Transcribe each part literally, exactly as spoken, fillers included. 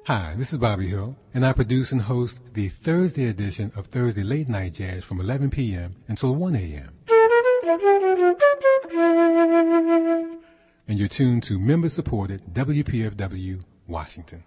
Hi, this is Bobby Hill, and I produce and host the Thursday edition of Thursday Late Night Jazz from eleven p.m. until one a.m. And you're tuned to member-supported W P F W Washington.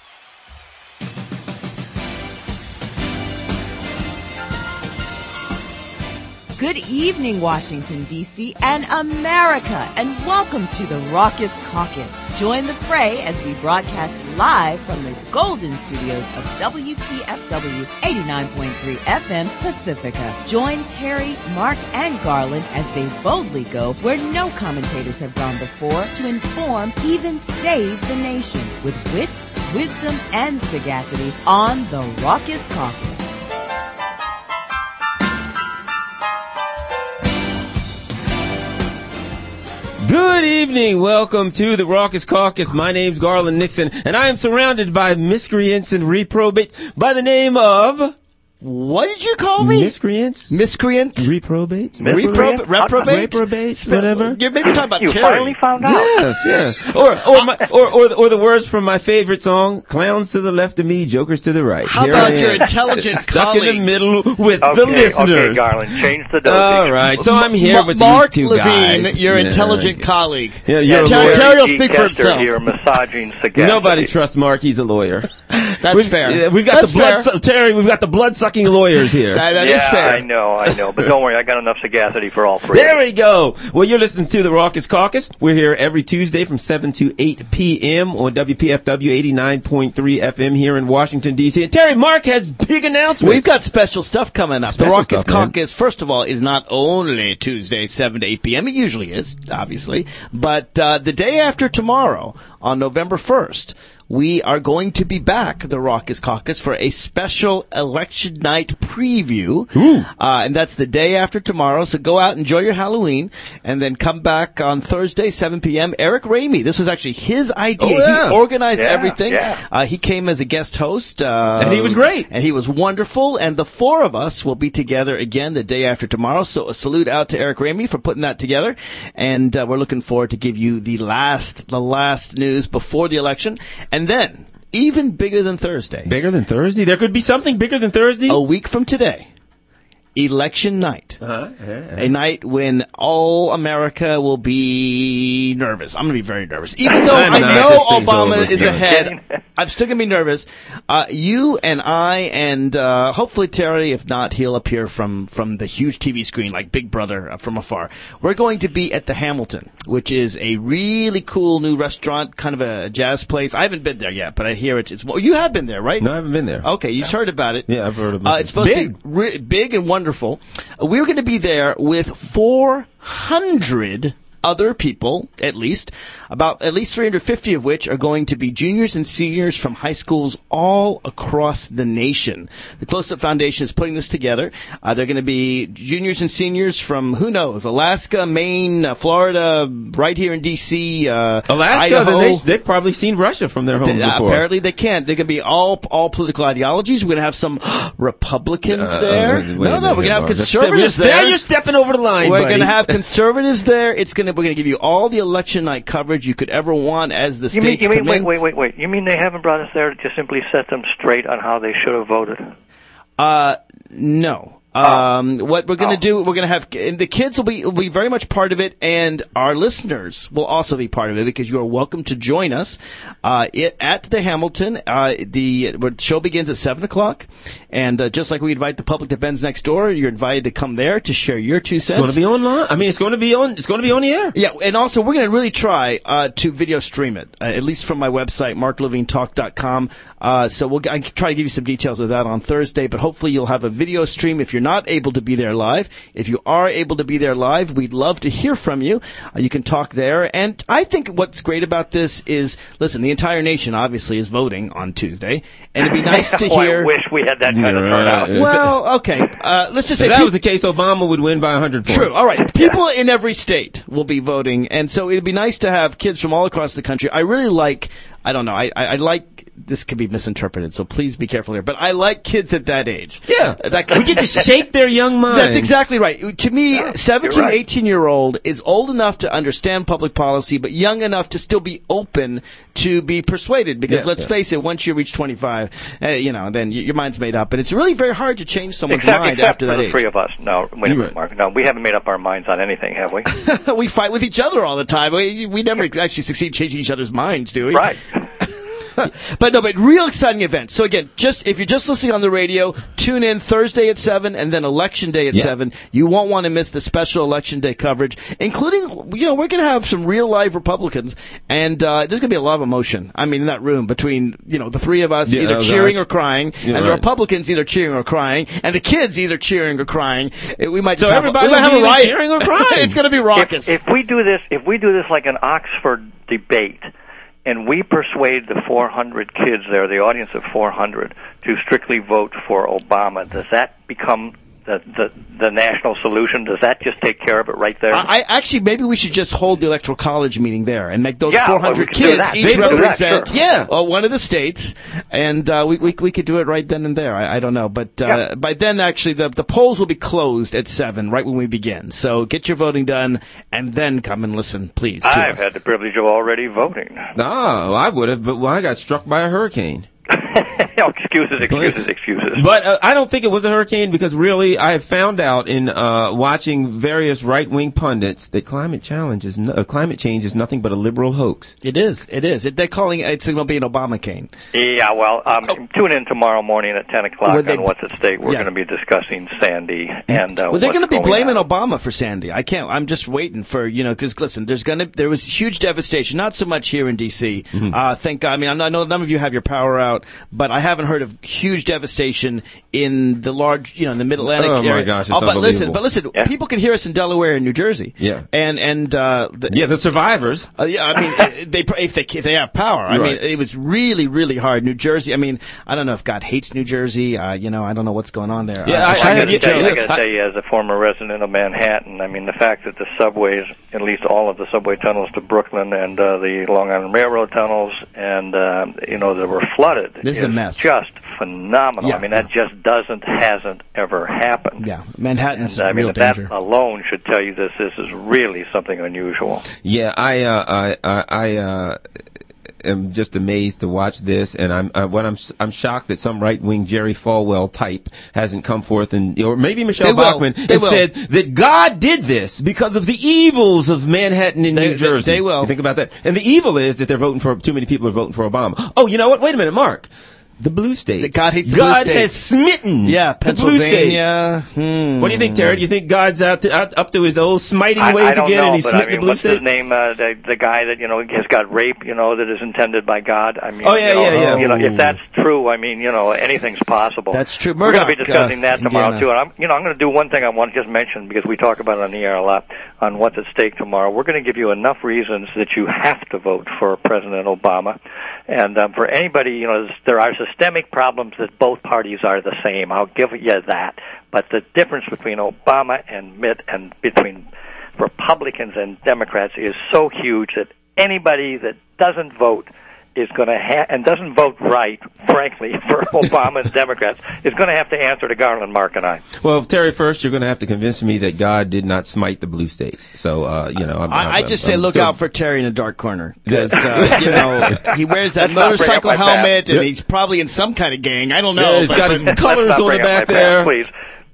Good evening, Washington, D C and America, and welcome to the Raucous Caucus. Join the fray as we broadcast live from the Golden Studios of W P F W eighty-nine point three F M Pacifica. Join Terry, Mark, and Garland as they boldly go where no commentators have gone before to inform, even save the nation with wit, wisdom, and sagacity on the Raucous Caucus. Good evening. Welcome to the Raucous Caucus. My name's Garland Nixon, and I am surrounded by miscreants and reprobates by the name of... What did you call me? Miscreants? Miscreant? Reprobates? Reprobate? Reprobate? Reprobates? Whatever. You're maybe talking about you Terry. You finally found out. Yes, yes. Or or, my, or or the, or the words from my favorite song, Clowns to the left of me, Jokers to the right. How Here about your intelligent Stuck colleagues? in the middle with okay, the listeners. Okay, Garland, change the dosage. All right, so I'm here M- with Mark these two Levine, guys. your Yeah. intelligent colleague. Yeah, you're and a lawyer. Terry will G. speak for Kester himself. here, massaging sagacity. Nobody trusts Mark. He's a lawyer. That's we've, fair. Yeah, we've got That's the blood, fair. su- Terry. We've got the blood-sucking lawyers here. That, that yeah, is fair. I know, I know. But don't worry, I got enough sagacity for all three. There we go. Well, you're listening to the Raucous Caucus. We're here every Tuesday from seven to eight p.m. on W P F W eighty-nine point three F M here in Washington, D C And Terry, Mark has big announcements. We've got special stuff coming up. Special the Raucous stuff, man. Caucus, first of all, is not only Tuesday, seven to eight p.m. It usually is, obviously. But uh, the day after tomorrow, on November first, we are going to be back, the Raucous Caucus, for a special election night preview. Ooh. Uh, and that's the day after tomorrow. So go out, enjoy your Halloween, and then come back on Thursday, seven p.m. Eric Ramey. This was actually his idea. Oh, yeah. He organized Yeah, everything. yeah. Uh, he came as a guest host. Uh, And he was great. And he was wonderful. And the four of us will be together again the day after tomorrow. So a salute out to Eric Ramey for putting that together. And uh, we're looking forward to give you the last, the last news before the election. And then, even bigger than Thursday, Bigger than Thursday? There could be something bigger than Thursday? a week from today, election night. Uh-huh. Yeah, yeah. A night when all America will be nervous. I'm going to be very nervous. Even though I'm I not. know This thing's Obama over is soon. ahead, I'm still going to be nervous. Uh, you and I and uh, hopefully Terry, if not, he'll appear from, from the huge T V screen like Big Brother uh, from afar. We're going to be at the Hamilton, which is a really cool new restaurant, kind of a jazz place. I haven't been there yet, but I hear it's, it's well, you have been there, right? No, I haven't been there. Okay, you just heard about it. Yeah, I've heard about Uh, it. it's supposed Big. to be re- big and wonderful. Uh, we're going to be there with four hundred other people, at least, about at least three hundred fifty of which are going to be juniors and seniors from high schools all across the nation. The Close Up Foundation is putting this together. Uh, they're going to be juniors and seniors from, who knows, Alaska, Maine, uh, Florida, right here in D C, uh, Alaska, Idaho. they, they've probably seen Russia from their home Uh, before. apparently they can't. They're going to be all all political ideologies. We're going to have some Republicans Uh, there. wait a no, minute no, we're going to have here, Mark. conservatives There there. you're stepping over the line, We're buddy. going to have conservatives there. It's going to. We're going to give you all the election night coverage you could ever want as the You mean, states you mean, come wait, in. wait, wait, wait. You mean they haven't brought us there to simply set them straight on how they should have voted? Uh, no. Um, what we're going to Oh. do, we're going to have, and the kids will be, will be very much part of it, and our listeners will also be part of it because you are welcome to join us, uh, it, at the Hamilton. Uh, the the show begins at seven o'clock, and, uh, just like we invite the public to Ben's Next Door, you're invited to come there to share your two cents. It's going to be online. I mean, it's going to be on. It's going to be on the air. Yeah, and also we're going to really try uh, to video stream it, uh, at least from my website, mark levine talk dot com. Uh, so we'll I can try to give you some details of that on Thursday, but hopefully you'll have a video stream if you're not able to be there live. If you are able to be there live, we'd love to hear from you. Uh, you can talk there. And I think what's great about this is, listen, the entire nation obviously is voting on Tuesday, and it'd be nice to Oh, hear. I wish we had that kind of Yeah, turnout. right. Well, okay, uh, let's just say If that peop- was the case, Obama would win by one hundred points. True. All right. People in every state will be voting, and so it'd be nice to have kids from all across the country. I really like. I don't know. I I, I like this could be misinterpreted. So please be careful here. But I like kids at that age. Yeah. That, we get to shape their young minds. That's exactly right. To me, Yeah, seventeen, you're right. eighteen year old is old enough to understand public policy, but young enough to still be open to be persuaded. Because Yeah, let's yeah. face it, once you reach twenty-five, uh, you know, then y- your mind's made up. And it's really very hard to change someone's Except, mind except after for that the age. three of us. No, wait a You're minute, right. Mark. No, we haven't made up our minds on anything, have we? We fight with each other all the time. We, we never actually succeed changing each other's minds, do we? Right. But no, but real exciting events. So again, just if you're just listening on the radio, tune in Thursday at seven and then Election Day at Yeah. seven. You won't want to miss the special Election Day coverage, including, you know, we're going to have some real live Republicans, and uh, there's going to be a lot of emotion. I mean, in that room between, you know, the three of us Yeah, either oh, cheering gosh. or crying, You're and the right. Republicans either cheering or crying, and the kids either cheering or crying. Uh, We might So just have, everybody we might will have be a either riot. cheering or crying. It's going to be raucous. If, if we do this, if we do this like an Oxford debate, and we persuade the four hundred kids there, the audience of four hundred, to strictly vote for Obama, does that become the, the the national solution? Does that just take care of it right there? I, I actually maybe we should just hold the electoral college meeting there and make those Yeah, four well, we hundred could do kids that. each They do that, represent sure. Yeah. uh, one of the states, and uh, we, we we could do it right then and there. I, I don't know, but uh, Yeah. by then actually the the polls will be closed at seven, right when we begin. So get your voting done and then come and listen, please. To I've us. had the privilege of already voting. Oh, I would have, but well, I got struck by a hurricane. Oh, excuses, excuses, excuses. But uh, I don't think it was a hurricane because really I have found out in uh, watching various right-wing pundits that climate challenge is no, uh, climate change is nothing but a liberal hoax. It is. It is. It, they're calling it. It's going to be an Obama cane. Yeah, well, um, tune in tomorrow morning at ten o'clock Would they- on What's at Stake. We're Yeah. going to be discussing Sandy and uh, Well, they're what's going to be going blaming on. Obama for Sandy. I can't. I'm just waiting for, you know, because listen, there's going to there was huge devastation. Not so much here in D C. Mm-hmm. Uh, thank God. I mean, I know none of you have your power out, but I haven't heard of huge devastation in the large, you know, in the Mid-Atlantic Oh, my area. gosh, it's but listen, unbelievable. but listen, Yeah. people can hear us in Delaware and New Jersey. Yeah. And and uh, the, Yeah, the survivors. Uh, yeah, I mean, uh, they if they if they have power. I Right. mean, it was really really hard. New Jersey. I mean, I don't know if God hates New Jersey. Uh, you know, I don't know what's going on there. Yeah, Uh, I- I, I got have to you- tell you, I yeah, got to I- tell you, as a former resident of Manhattan, I mean, the fact that the subways, at least all of the subway tunnels to Brooklyn and uh, the Long Island Railroad tunnels, and uh, you know, that were flooded, This is a mess. just phenomenal. Yeah. I mean, that just doesn't, hasn't ever happened. yeah, Manhattan's And, I a mean, real that danger. alone should tell you this. This is really something unusual. Yeah, I, uh, I, I, I, uh, am just amazed to watch this, and I'm, uh, what I'm, I'm shocked that some right-wing Jerry Falwell type hasn't come forth and, or maybe Michelle They will. Bachmann, They and will. said that God did this because of the evils of Manhattan and They- New they- Jersey. they will. You think about that, and the evil is that they're voting for too many people are voting for Obama. Oh, you know what? Wait a minute, Mark. The blue states. That God hates the God blue states. has smitten. Yeah, the blue states. Pennsylvania. Hmm. What do you think, Terry? Do you think God's out, to, out up to his old smiting I, ways I don't again, know, and he's but smitten I mean, the blue what's states? his name? Uh, the the guy that you know has got rape, you know, that is intended by God. I mean, Oh, yeah, you know, yeah, yeah. You know, if that's true, I mean, you know, anything's possible. That's true. We're going to be Murdoch, discussing uh, that tomorrow Indiana. too. And I'm, you know, I'm going to do one thing I want to just mention because we talk about it on the air a lot on What's at Stake tomorrow. We're going to give you enough reasons that you have to vote for President Obama, and um, for anybody, you know, there are systemic problems that both parties are the same. I'll give you that. But the difference between Obama and Mitt and between Republicans and Democrats is so huge that anybody that doesn't vote is going to ha- and doesn't vote right, frankly, for Obama and Democrats is going to have to answer to Garland, Mark, and I. Well, Terry, first you're going to have to convince me that God did not smite the blue states. So, uh, you know, I'm, I, I I'm- just I'm say look still- out for Terry in a dark corner because uh, you know he wears that That's not motorcycle bring up my helmet past. and Yeah. he's probably in some kind of gang. I don't know. Yeah, he's but- got his Let's colors not on the bring up back my there. past, please.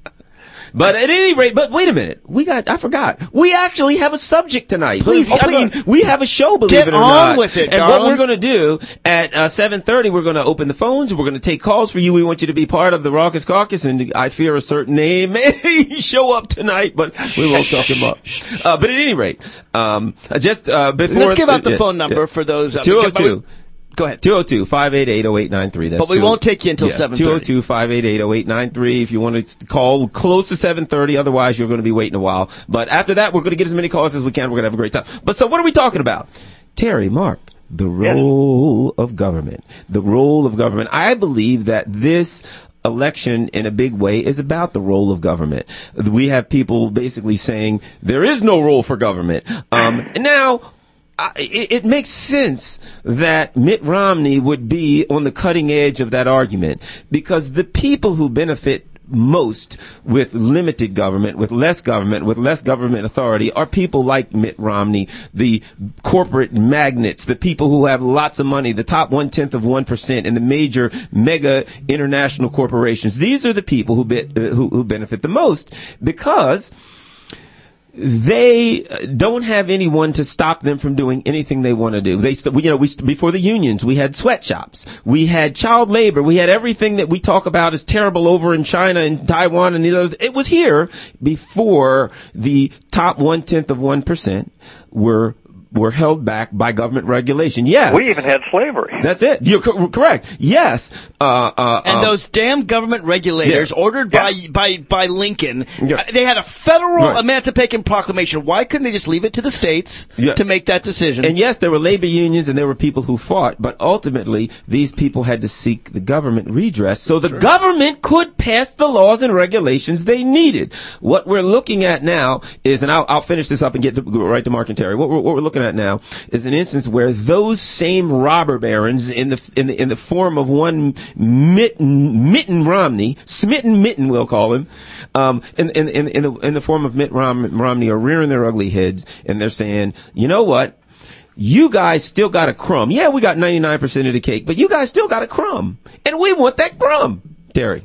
But at any rate, but wait a minute, we got I forgot. We actually have a subject tonight. Please, I oh, mean, we have a show. Believe Get it or on not. with it, And what darling. we're going to do at uh, seven thirty, we're going to open the phones. We're going to take calls for you. We want you to be part of the Raucous Caucus, and I fear a certain name may show up tonight, but we won't talk him up. Uh, but at any rate, um, just uh, before Let's give out the yeah, phone number yeah. for those. Uh, two oh two. Go ahead. two oh two, five eight eight, oh eight nine three. That's But we two- won't take you until seven thirty. two oh two, five eight eight, oh eight nine three if you want to call close to seven thirty. Otherwise, you're going to be waiting a while. But after that, we're going to get as many calls as we can. We're going to have a great time. But so what are we talking about? Terry, Mark, the role of government. The role of government. I believe that this election in a big way is about the role of government. We have people basically saying there is no role for government. Um, and now, I, it, it makes sense that Mitt Romney would be on the cutting edge of that argument, because the people who benefit most with limited government, with less government, with less government authority are people like Mitt Romney, the corporate magnates, the people who have lots of money, the top one-tenth of one percent in the major mega international corporations. These are the people who, be, uh, who, who benefit the most, because they don't have anyone to stop them from doing anything they want to do. They, st- you know, we st- before the unions, we had sweatshops, we had child labor, we had everything that we talk about as terrible over in China and Taiwan and these others. It was here before the top one tenth of one percent were were held back by government regulation. Yes. We even had slavery. That's it. You're co- correct. Yes. Uh, uh, and uh, those damn government regulators, yeah. ordered by yeah. by by Lincoln, yeah. uh, they had a federal right. Emancipation Proclamation. Why couldn't they just leave it to the states yeah. to make that decision? And yes, there were labor unions and there were people who fought, but ultimately these people had to seek the government redress so the sure. government could pass the laws and regulations they needed. What we're looking at now is, and I'll, I'll finish this up and get to, go right to Mark and Terry. What we're, what we're looking at now is an instance where those same robber barons in the in the in the form of one Mitten, Mitten Romney, Smitten Mitten we'll call him, um, in in in in the, in the form of Mitt Rom, Romney are rearing their ugly heads and they're saying, you know what? You guys still got a crumb. Yeah, we got ninety-nine percent of the cake, but you guys still got a crumb, and we want that crumb, Terry.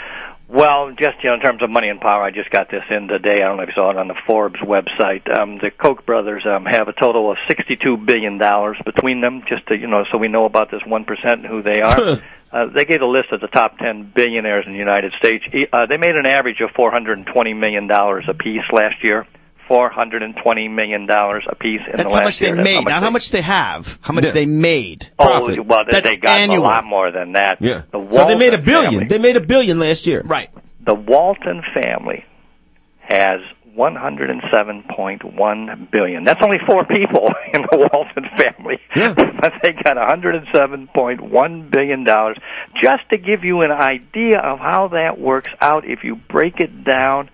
Well, just, you know, in terms of money and power, I just got this in today. I don't know if you saw it on the Forbes website. Um, the Koch brothers um, have a total of sixty-two billion dollars between them, just to, you know, so we know about this one percent and who they are. uh, they gave a list of the top ten billionaires in the United States. Uh, they made an average of four hundred twenty million dollars apiece last year. four hundred twenty million dollars apiece in That's the last how much year. they made, how not they, how much they have, how much yeah. they made. Oh, Profit. well, they, That's they got annual. a lot more than that. Yeah. The So they made a Walton billion. family, They made a billion last year. Right. The Walton family has one hundred seven point one billion dollars. That's only four people in the Walton family. Yeah. But they got one hundred seven point one billion dollars. Just to give you an idea of how that works out, if you break it down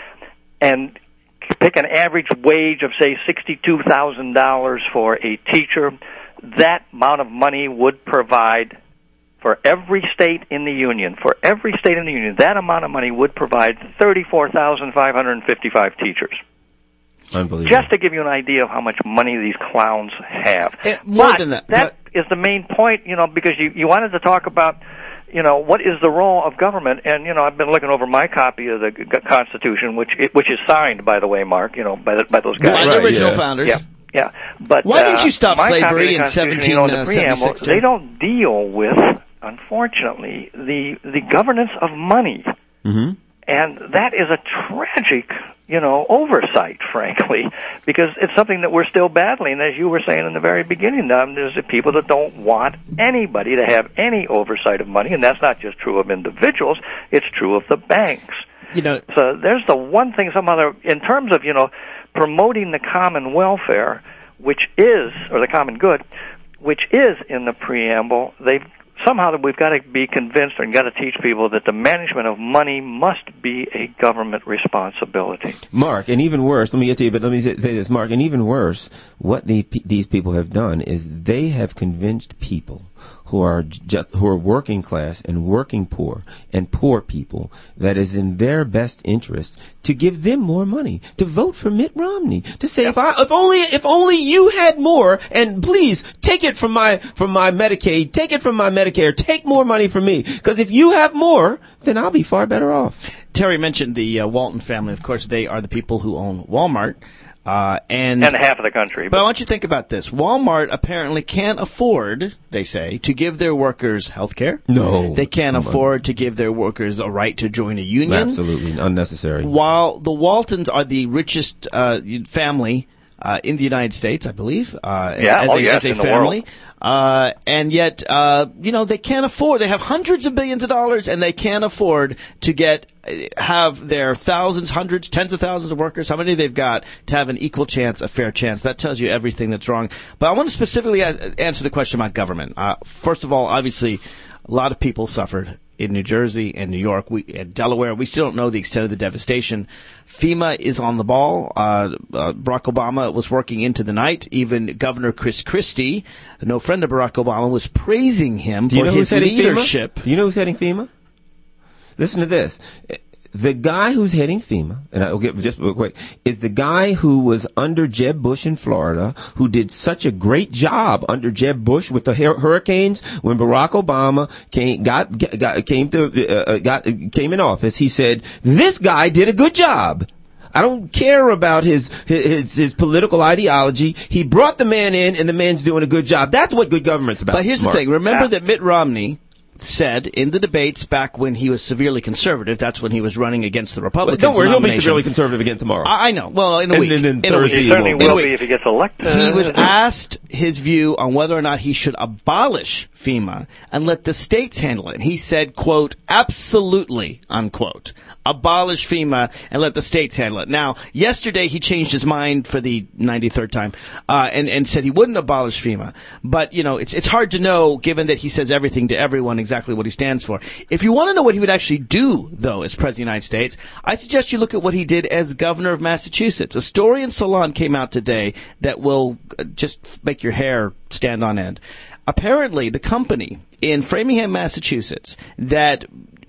and pick an average wage of, say, sixty-two thousand dollars for a teacher, that amount of money would provide for every state in the union, for every state in the union, that amount of money would provide thirty-four thousand five hundred fifty-five teachers. Unbelievable. Just to give you an idea of how much money these clowns have. Eh, more but than that. That is the main point, you know, because you, you wanted to talk about, you know, what is the role of government? And, you know, I've been looking over my copy of the Constitution, which which is signed, by the way, Mark, you know, by the, by those guys. By Right, the original yeah. founders. Yeah. Yeah, but Why didn't uh, you stop my slavery copy of the in Constitution, you know, in the preamble, seventeen seventy-six? they don't deal with, unfortunately, the the governance of money, Mm-hmm. and that is a tragic, you know, oversight, frankly, because it's something that we're still battling. As you were saying in the very beginning, um, there's the people that don't want anybody to have any oversight of money, and that's not just true of individuals; it's true of the banks. You know, So there's the one thing, some other, in terms of, you know, promoting the common welfare, which is, or the common good, which is in the preamble, they've somehow that we've got to be convinced and got to teach people that the management of money must be a government responsibility. Mark, and even worse, let me get to you, but let me say this, Mark, and even worse, what the, these people have done is they have convinced people who are just, who are working class and working poor and poor people that is in their best interest to give them more money, to vote for Mitt Romney, to say if I if only if only you had more, and please take it from my from my Medicaid, take it from my Medicare, take more money from me, because if you have more, then I'll be far better off. Terry mentioned the uh, Walton family. Of course, they are the people who own Walmart. Uh, and, and half of the country. But I want you to think about this. Walmart apparently can't afford, they say, to give their workers health care. No. They can't afford to give their workers a right to join a union. Absolutely unnecessary. While the Waltons are the richest uh, family uh, in the United States, I believe, uh, yeah, as, oh, a, yes, as a in the family. world. Uh, and yet, uh, you know, they can't afford, they have hundreds of billions of dollars and they can't afford to get, have their thousands, hundreds, tens of thousands of workers, how many they've got, to have an equal chance, a fair chance. That tells you everything that's wrong. But I want to specifically a- answer the question about government. Uh, first of all, obviously, a lot of people suffered in New Jersey and New York, we, and Delaware. We still don't know the extent of the devastation. FEMA is on the ball. Uh, uh, Barack Obama was working into the night. Even Governor Chris Christie, no friend of Barack Obama, was praising him Do you for know his who's heading leadership. FEMA? Do you know who's heading FEMA? Listen to this. The guy who's heading FEMA, and I'll get just real quick, is the guy who was under Jeb Bush in Florida, who did such a great job under Jeb Bush with the hur- hurricanes when Barack Obama came got, got came to uh, got came in office. He said, "This guy did a good job. I don't care about his, his his political ideology. He brought the man in, and the man's doing a good job." That's what good government's about. But here's Mark. the thing. Remember that Mitt Romney said in the debates back when he was severely conservative, that's when he was running against the Republicans. Well, don't worry, he'll be nomination. severely conservative again tomorrow. I I know. Well, in a And week. then- then in a week. Thursday He certainly won't be. will In a be week. if he gets elected. He was asked his view on whether or not he should abolish FEMA and let the states handle it. He said, quote, absolutely, unquote. Abolish FEMA and let the states handle it. Now, yesterday he changed his mind for the ninety-third time, uh, and, and said he wouldn't abolish FEMA. But, you know, it's, it's hard to know, given that he says everything to everyone, exactly what he stands for. If you want to know what he would actually do, though, as President of the United States, I suggest you look at what he did as governor of Massachusetts. A story in Salon came out today that will uh, just make your hair stand on end. Apparently, the company in Framingham, Massachusetts, that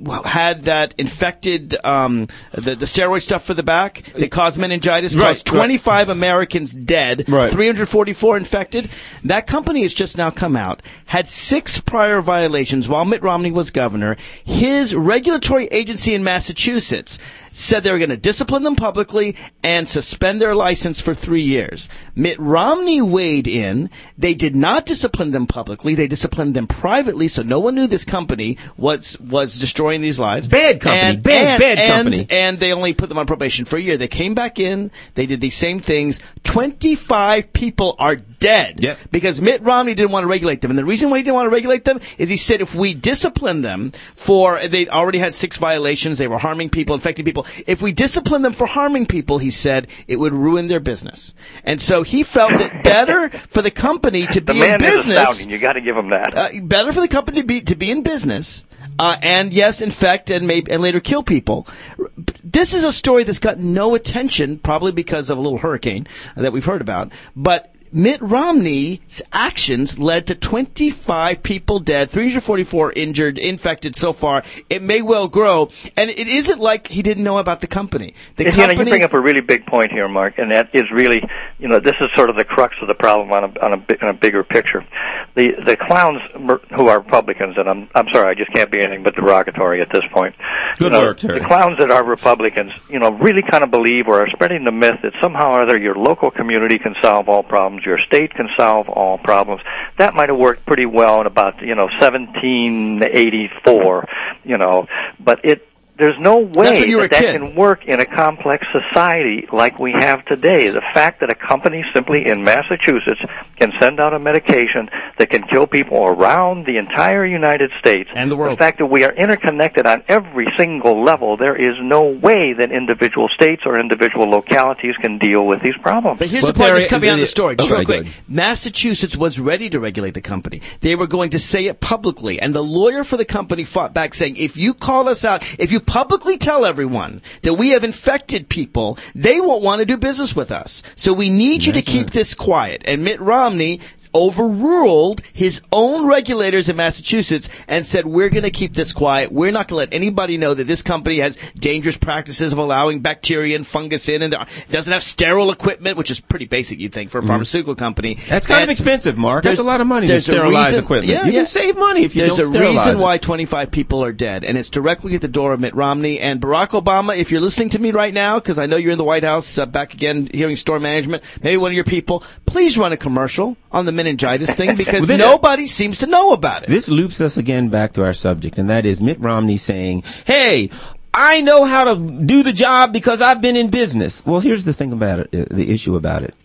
had that infected, um, the, the steroid stuff for the back that caused meningitis, Right, caused twenty-five right. Americans dead, Right. three hundred forty-four infected. That company has just now come out, had six prior violations while Mitt Romney was governor. His regulatory agency in Massachusetts said they were going to discipline them publicly and suspend their license for three years. Mitt Romney weighed in. They did not discipline them publicly. They disciplined them privately, so no one knew this company was was destroying these lives. Bad company. And, Bad, and, bad and, company. And they only put them on probation for a year. They came back in. They did these same things. twenty-five people are dead Yep. because Mitt Romney didn't want to regulate them. And the reason why he didn't want to regulate them is he said if we discipline them for, they already had six violations, they were harming people, infecting people. If we discipline them for harming people, he said, it would ruin their business. And so he felt that better for the company to The be man in is business. astounding. You got to give him that. Uh, better for the company to be to be in business, uh, and yes, infect and maybe and later kill people. This is a story that's got no attention, probably because of a little hurricane that we've heard about. But Mitt Romney's actions led to twenty-five people dead, three hundred forty-four injured, infected so far. It may well grow, and it isn't like he didn't know about the company. The And, company. you know, you bring up a really big point here, Mark, and that is really, you know, this is sort of the crux of the problem on a, on a, bi- on a bigger picture. The the clowns who are Republicans, and I'm I'm sorry, I just can't be anything but derogatory at this point. Good you know, work, Terry. The clowns that are Republicans, you know, really kind of believe or are spreading the myth that somehow or other your local community can solve all problems, your state can solve all problems. That might have worked pretty well in about, you know, seventeen eighty-four, you know, but it there's no way when you were that a that kid. can work in a complex society like we have today. The fact that a company simply in Massachusetts can send out a medication that can kill people around the entire United States, And the world. the fact that we are interconnected on every single level, there is no way that individual states or individual localities can deal with these problems. But here's Well, the part Terry, that's coming out of the uh, story. Just okay, real quick. good. Massachusetts was ready to regulate the company. They were going to say it publicly. And the lawyer for the company fought back saying, if you call us out, if you publicly tell everyone that we have infected people, they won't want to do business with us. So we need you to keep this quiet. And Mitt Romney overruled his own regulators in Massachusetts and said, we're going to keep this quiet. We're not going to let anybody know that this company has dangerous practices of allowing bacteria and fungus in and doesn't have sterile equipment, which is pretty basic, you'd think, for a pharmaceutical company. That's kind And of expensive, Mark. there's- That's a lot of money to there's a sterilize reason- equipment. yeah, you yeah. can save money if you There's don't a sterilize reason it. why twenty-five people are dead, and it's directly at the door of Mitt Romney and Barack Obama. If you're listening to me right now, because I know you're in the White House, uh, back again hearing store management, maybe one of your people, please run a commercial on the meningitis thing because Well, this- nobody seems to know about it. This loops us again back to our subject, and that is Mitt Romney saying, hey, I know how to do the job because I've been in business. Well, here's the thing about it, uh, the issue about it.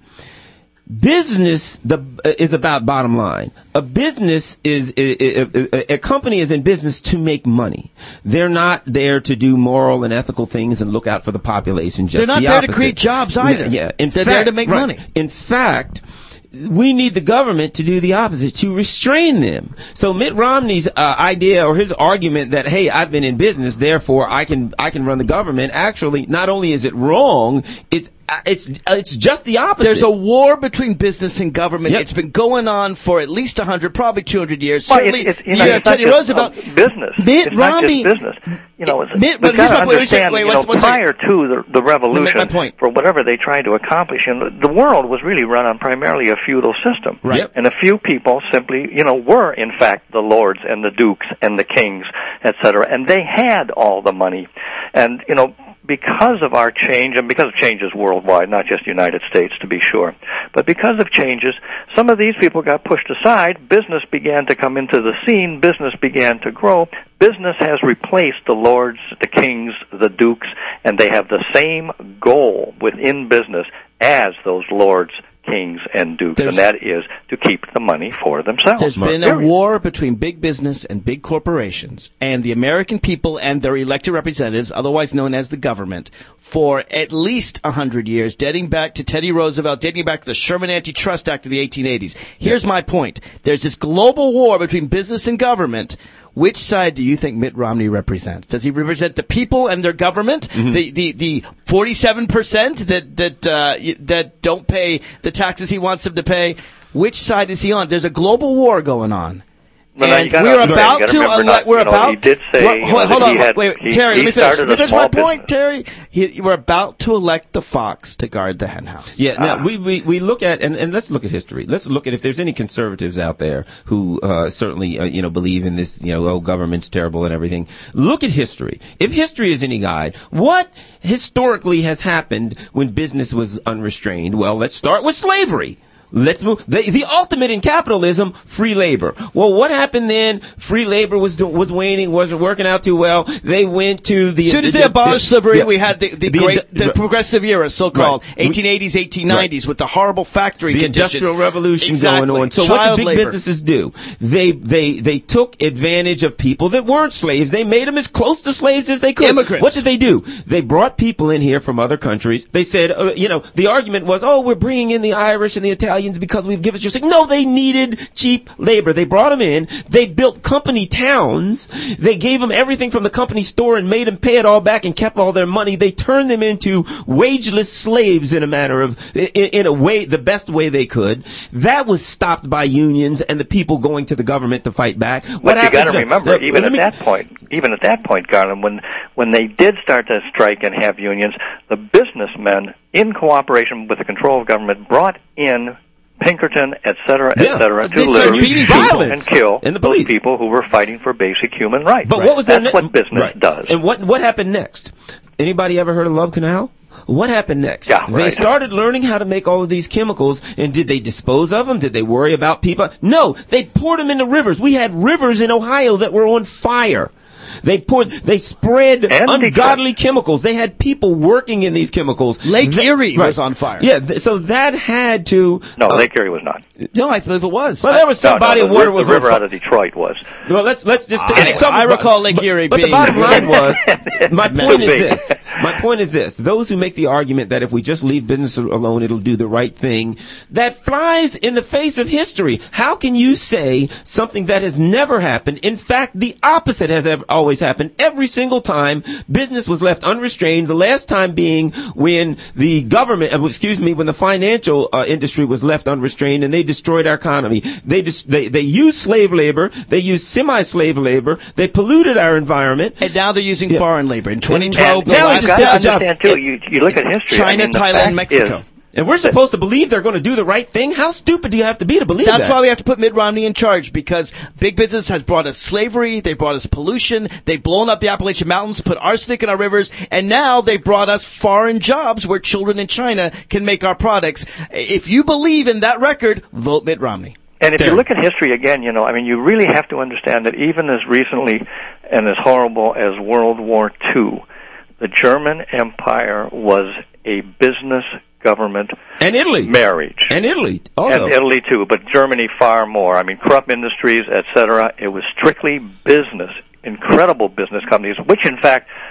Business the, uh, is about bottom line. A business is, a, a, a company is in business to make money. They're not there to do moral and ethical things and look out for the population. Just They're not the there to opposite. create jobs either. Yeah, yeah. In They're fact, there to make right. money. In fact, we need the government to do the opposite, to restrain them. So Mitt Romney's uh, idea or his argument that, hey, I've been in business, therefore I can I can run the government, actually, not only is it wrong, it's It's it's just the opposite. There's a war between business and government. Yep. It's been going on for at least one hundred, probably two hundred years. Well, Certainly, it's, it's, you know, you have it's not Teddy just, Roosevelt. uh, business. Mitt it's Romney. not just business. You know, it's, Mitt, we've but got to here's my- wait, understand, wait, you wait, know, what's- what's- prior to the, the revolution, Let me make my point. for whatever they tried to accomplish, you know, the world was really run on primarily a feudal system. Right. Yep. And a few people simply, you know, were, in fact, the lords and the dukes and the kings, et cetera, and they had all the money. And, you know, because of our change, and because of changes worldwide, not just the United States, to be sure, but because of changes, some of these people got pushed aside. Business began to come into the scene. Business began to grow. Business has replaced the lords, the kings, the dukes, and they have the same goal within business as those lords, kings, and dukes, There's- and that is to keep the money for themselves. There's been a Period. war between big business and big corporations and the American people and their elected representatives, otherwise known as the government, for at least one hundred years, dating back to Teddy Roosevelt, dating back to the Sherman Antitrust Act of the eighteen eighties. Here's my point. There's this global war between business and government. Which side do you think Mitt Romney represents? Does he represent the people and their government, Mm-hmm. the the the forty-seven percent that that uh, y- that don't pay the taxes he wants them to pay? Which side is he on? There's a global war going on. Well, now you And gotta we're understand, about you gotta to remember elect. not- We're you know, about. he did say, Well, you hold, know, hold that on, he had- wait, he- Terry. he let me finish. started Let me a finish small my point, business. Terry. He, we're about to elect the fox to guard the henhouse. Yeah, now Ah. we, we, we look at, and, and let's look at history. Let's look at if there's any conservatives out there who, uh, certainly, uh, you know, believe in this, you know, oh, government's terrible and everything. Look at history. If history is any guide, what historically has happened when business was unrestrained? Well, let's start with slavery. Let's move. The, the ultimate in capitalism, free labor. Well, what happened then? Free labor was was waning, wasn't working out too well. They went to the. As soon as the, they the, abolished the, slavery, yeah, we had the, the, the great, indu- the progressive era, so-called Right. eighteen eighties, eighteen nineties, with the horrible factory the conditions. industrial revolution Exactly. going on. So Child what did big labor. businesses do? They they they took advantage of people that weren't slaves. They made them as close to slaves as they could. Immigrants. What did they do? They brought people in here from other countries. They said, uh, you know, the argument was, oh, we're bringing in the Irish and the Italians because we've given you. No, they needed cheap labor. They brought them in. They built company towns. They gave them everything from the company store and made them pay it all back and kept all their money. They turned them into wageless slaves in a matter of, in, in a way, the best way they could. That was stopped by unions and the people going to the government to fight back. What But you got happens to now? remember, Uh, even let at me- that point, even at that point, Garland, when when they did start to strike and have unions, the businessmen, in cooperation with the control of government, brought in Pinkerton, et cetera, Yeah. et cetera, They to started literally beating shoot people. and kill And the those police. people who were fighting for basic human rights. But what was their That's ne- what business right. does. And what what happened next? Anybody ever heard of Love Canal? What happened next? Yeah, They right. started learning how to make all of these chemicals, and did they dispose of them? Did they worry about people? No, they poured them into rivers. We had rivers in Ohio that were on fire. They poured, they spread And ungodly chemicals. They had people working in these chemicals. Lake Th- Erie right. was on fire. Yeah, th- so that had to. no, uh, Lake Erie was not. No, I believe it was. Well, there was some No, no, body the of water ri- was the on river fi- out of Detroit was. Well, let's let's just. I- some- I recall Lake but- Erie But the being- bottom line was, my point is big. this. My point is this. Those who make the argument that if we just leave business alone, it'll do the right thing, that flies in the face of history. How can you say something that has never happened? In fact, the opposite has ever, always happened. Every single time business was left unrestrained. The last time being when the government, uh, excuse me, when the financial uh, industry was left unrestrained and they destroyed our economy. They just they they used slave labor. They used semi-slave labor. They polluted our environment. And now they're using Yeah. foreign labor. In twenty And twelve, the now now we you've just got take to the jobs. understand, too, you, you look at history. China, I mean, the Thailand, fact Mexico. is- And we're supposed to believe they're going to do the right thing. How stupid do you have to be to believe That's that? why we have to put Mitt Romney in charge, because big business has brought us slavery, they brought us pollution, they've blown up the Appalachian Mountains, put arsenic in our rivers, and now they've brought us foreign jobs where children in China can make our products. If you believe in that record, vote Mitt Romney. And if There. you look at history again, you know, I mean, you really have to understand that even as recently and as horrible as World War Two, the German Empire was a business government and Italy. marriage. And Italy. Also. And Italy too, but Germany far more. I mean, Krupp Industries, et cetera. It was strictly business, incredible business companies, which in fact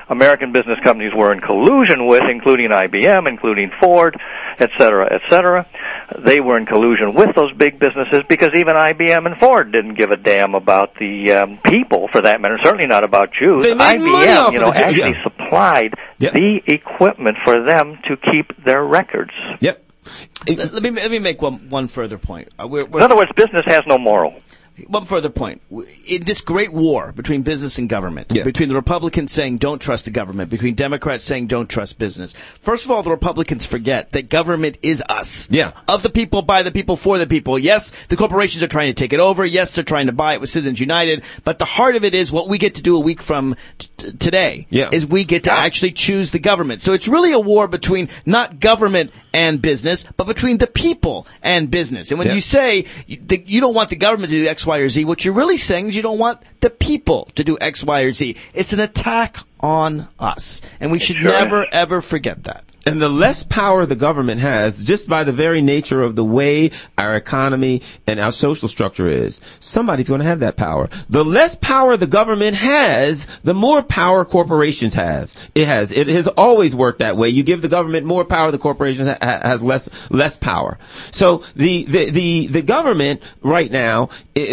American business companies were in collusion with, including I B M, including Ford, et cetera, et cetera. They were in collusion with those big businesses because even I B M and Ford didn't give a damn about the um, people, for that matter, certainly not about Jews. They made I B M, money off you of know, the Jews, actually yeah. supplied Yeah. the equipment for them to keep their records. Yep. Let, let me let me make one one further point. Uh, we're, we're, In other words, business has no moral. One further point. In this great war between business and government, Yeah. between the Republicans saying don't trust the government, between Democrats saying don't trust business, first of all, the Republicans forget that government is us. Yeah. Of the people, by the people, for the people. Yes, the corporations are trying to take it over. Yes, they're trying to buy it with Citizens United. But the heart of it is what we get to do a week from t- today Yeah. is we get to actually choose the government. So it's really a war between not government and business, but between the people and business. And when Yeah. you say you, the, you don't want the government to do X, Y, or Z, what you're really saying is you don't want the people to do X, Y, or Z. It's an attack on us. And we should sure never, is. ever forget that. And the less power the government has, just by the very nature of the way our economy and our social structure is, somebody's going to have that power. The less power the government has, the more power corporations have. It has. It has always worked that way. You give the government more power, the corporation ha- has less less power. So the the the, the government right now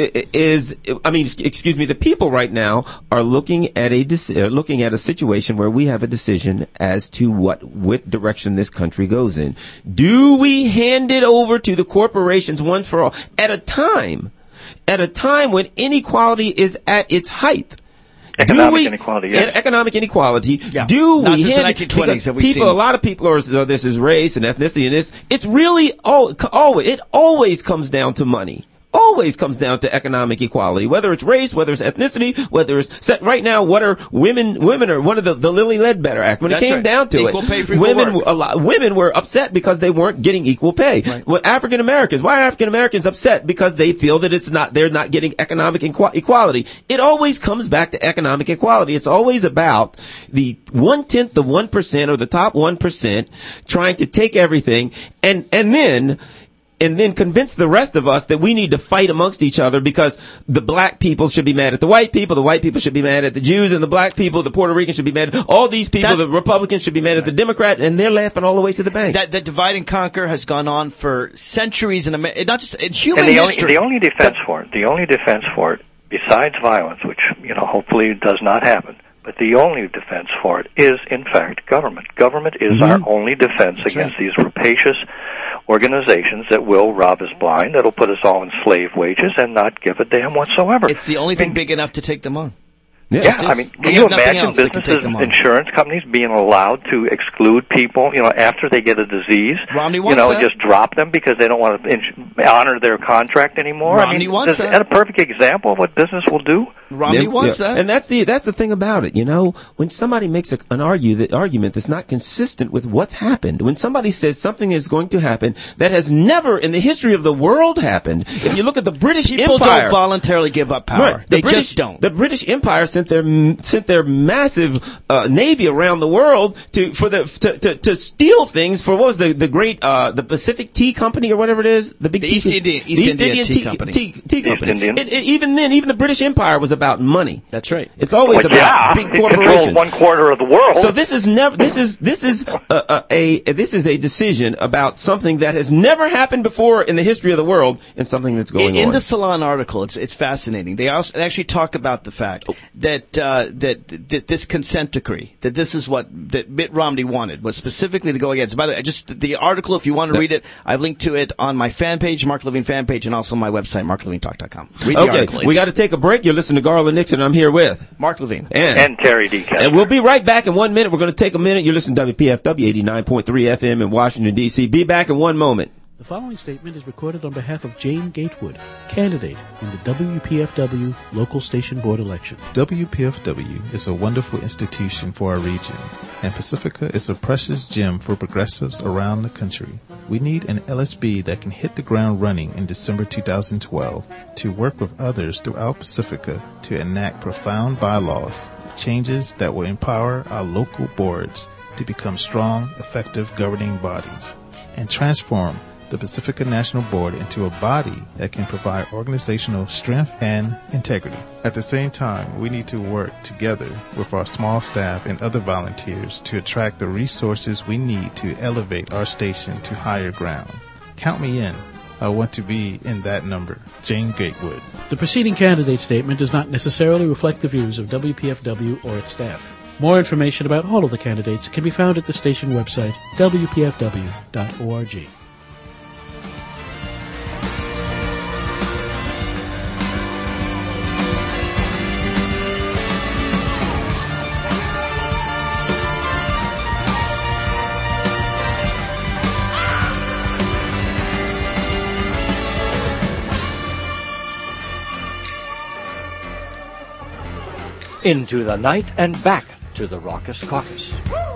is, I mean, excuse me, the people right now are looking at a are looking at a situation where we have a decision as to what what direction this country goes in. Do we hand it over to the corporations once for all at a time, at a time when inequality is at its height? Economic Do we, inequality, yes. Economic inequality. Yeah. Do Not we since the hand nineteen twenties because have we people, seen- a lot of people are, oh, this is race and ethnicity and this. It's really, all, always, it always comes down to money. Always comes down to economic equality, whether it's race, whether it's ethnicity, whether it's set. Right now, what are women? Women are one of the the Lilly Ledbetter Act. When That's it came right. down to Equal it, pay for equal women work. a lot, women were upset because they weren't getting equal pay. Right. Well, African Americans, why are African Americans upset? Because they feel that it's not, they're not getting economic equa- equality. It always comes back to economic equality. It's always about the one tenth, the one percent, or the top one percent trying to take everything and and then. And then convince the rest of us that we need to fight amongst each other because the black people should be mad at the white people, the white people should be mad at the Jews, and the black people, the Puerto Ricans should be mad at all these people, That- the Republicans should be mad at the Democrat, and they're laughing all the way to the bank. That, that divide and conquer has gone on for centuries in America, not just in human And the only, history. the only defense for it, the only defense for it, besides violence, which, you know, hopefully does not happen, but the only defense for it is, in fact, government. Government is our only defense against these rapacious organizations that will rob us blind, that'll put us all in slave wages and not give a damn whatsoever. It's the only I thing mean, big enough to take them on. Yeah, I mean, We can have you nothing imagine else that can take businesses, them on. insurance companies being allowed to exclude people, you know, after they get a disease? Romney you wants know, that. just drop them because they don't want to ins- honor their contract anymore? I Romney mean, wants is that. that a perfect example of what business will do? Romney Yeah, wants yeah. that. And that's the that's the thing about it, you know. When somebody makes a, an argue that argument that's not consistent with what's happened, when somebody says something is going to happen that has never in the history of the world happened, if you look at the British People Empire, don't voluntarily give up power. Right. The They British, just don't. The British Empire sent their sent their massive uh, navy around the world to for the to, to, to steal things for what was the the great uh, the Pacific Tea Company or whatever it is, the big The tea, East Indian- the East India Tea Company. Tea, tea Company. Indian. It, it, even then, even the British Empire was about money. That's right. It's always Well, about yeah, big it controls corporations. one quarter of the world. So this is never. This is this is a, a, a this is a decision about something that has never happened before in the history of the world, and something that's going In, in on. the Salon article, it's it's fascinating. They also they actually talk about the fact that uh, that that this consent decree, that this is what that Mitt Romney wanted, was specifically to go against. By the way, just the article, if you want to read it, I've linked to it on my fan page, Mark Levine fan page, and also my website, mark levine talk dot com. Read the Okay, article. we It's got to take a break. You're listening to Garland Nixon. I'm here with Mark Levine. and, and Terry D. Kessler. and we'll be right back in one minute. We're going to take a minute. You're listening to W P F W eighty-nine point three F M in Washington, D C. Be back in one moment. The following statement is recorded on behalf of Jane Gatewood, candidate in the W P F W local station board election. W P F W is a wonderful institution for our region, and Pacifica is a precious gem for progressives around the country. We need an L S B that can hit the ground running in December two thousand twelve to work with others throughout Pacifica to enact profound bylaws, changes that will empower our local boards to become strong, effective governing bodies, and transform the Pacifica National Board into a body that can provide organizational strength and integrity. At the same time, we need to work together with our small staff and other volunteers to attract the resources we need to elevate our station to higher ground. Count me in. I want to be in that number. Jane Gatewood. The preceding candidate statement does not necessarily reflect the views of W P F W or its staff. More information about all of the candidates can be found at the station website, w p f w dot org. Into the night and back to the Raucous Caucus.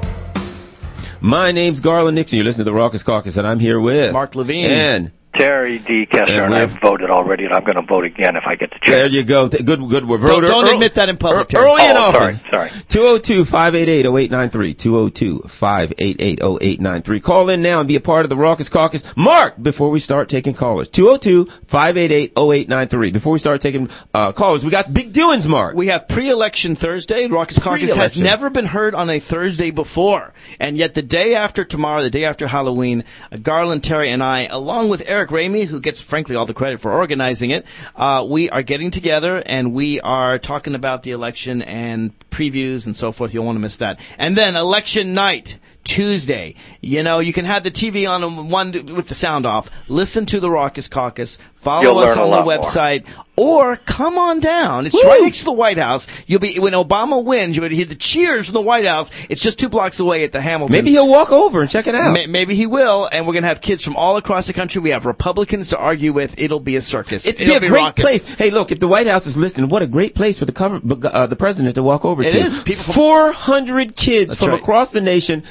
My name's Garland Nixon. You're listening to the Raucous Caucus, and I'm here with Mark Levine and Terry D. Kessler, and, and I've voted already, and I'm going to vote again if I get the chance. There you go. Good, good. We're voter. Don't, don't early, admit that in public, er, Early oh, and often. Sorry, sorry. two oh two, five eight eight, oh eight nine three. two oh two, five eight eight, oh eight nine three. Call in now and be a part of the Raucous Caucus. Mark, before we start taking callers, two oh two, five eight eight, oh eight nine three. Before we start taking uh, callers, we got big doings, Mark. We have pre-election Thursday. Raucous Caucus has never been heard on a Thursday before. And yet the day after tomorrow, the day after Halloween, uh, Garland, Terry, and I, along with Eric Ramey, who gets, frankly, all the credit for organizing it, uh, we are getting together and we are talking about the election and previews and so forth. You'll want to miss that. And then election night, Tuesday. You know, you can have the T V on one with the sound off. Listen to the Raucous Caucus. Follow You'll us on the more. website. Or come on down. It's Woo! right next to the White House. You'll be when Obama wins. You'll hear the cheers from the White House. It's just two blocks away at the Hamilton. Maybe he'll walk over and check it out. Ma- Maybe he will. And we're gonna have kids from all across the country. We have Republicans to argue with. It'll be a circus. It'd It'll be a be great raucous. place. Hey, look, if the White House is listening, what a great place for the cover, uh, the president to walk over It to. is. People from- four hundred kids That's from right. across the nation,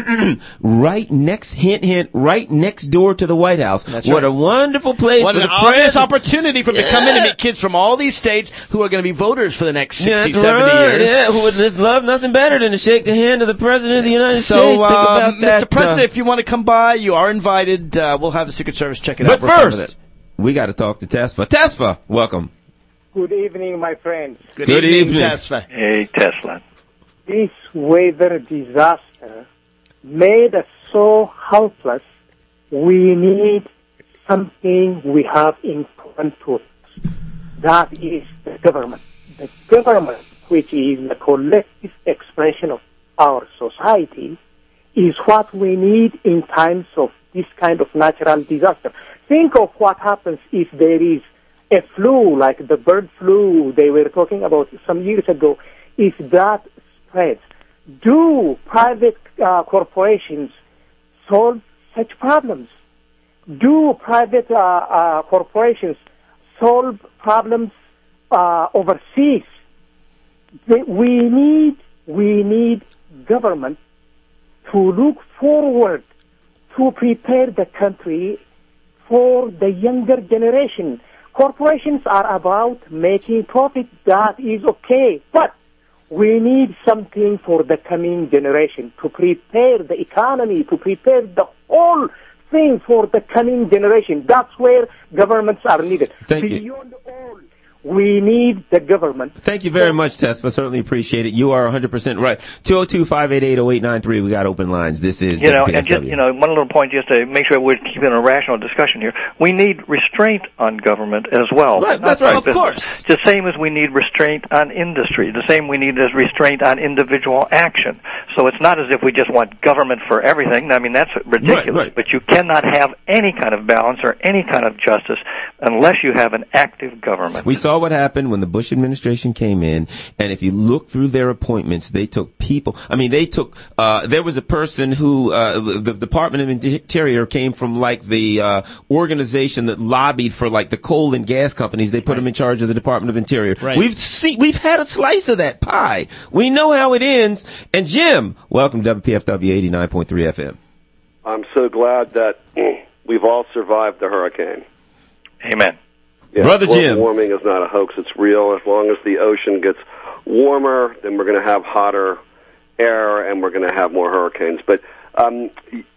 right next, hint, hint, right next door to the White House. That's what right. a wonderful place What for an the obvious president. opportunity for them to come in and meet kids from all these states who are going to be voters for the next Yeah, sixty, that's seventy right. years. Yeah, who would just love nothing better than to shake the hand of the president of the United So, States. Think uh, about that, Mister President, uh, if you want to come by, you are invited. Uh, we'll have the Secret Service check it but out. We're fine with first, it. we got to talk to Tesfa. Tesfa, welcome. Good evening, my friends. Good, Good evening, evening. Tesfa. Hey, Tesla. This weather disaster made us so helpless. We need something we have in front of us. That is the government. The government, which is the collective expression of our society, is what we need in times of this kind of natural disaster. Think of what happens if there is a flu, like the bird flu they were talking about some years ago. If that spreads, do private uh, corporations solve such problems? Do private uh, uh, corporations solve problems uh, overseas? We need, we need government to look forward, to prepare the country for the younger generation. Corporations are about making profit. That is okay. But we need something for the coming generation to prepare the economy, to prepare the whole thing for the coming generation. That's where governments are needed. Thank you. Beyond all, we need the government. Thank you very much, Tesfa. Certainly appreciate it. You are one hundred percent right. two oh two, five eight eight, oh eight nine three. We got open lines. This is You know, W P F W. and just, you know, one little point just to make sure we're keeping a rational discussion here. We need restraint on government as well. Right, Not that's right. by Of business. course. The same as we need restraint on industry. The same we need is restraint on individual action. So it's not as if we just want government for everything. I mean, that's ridiculous. Right, right. But you cannot have any kind of balance or any kind of justice unless you have an active government. We saw what happened when the Bush administration came in, and if you look through their appointments, they took people. I mean, they took. Uh, there was a person who uh, the Department of Interior came from, like the uh, organization that lobbied for like the coal and gas companies. They put right. him in charge of the Department of Interior. Right. We've seen, we've had a slice of that pie. We know how it ends. And Jim, welcome to W P F W eighty-nine point three F M. I'm so glad that we've all survived the hurricane. Amen. Yeah, Brother global Jim. warming is not a hoax. It's real. As long as the ocean gets warmer, then we're going to have hotter air and we're going to have more hurricanes. But um,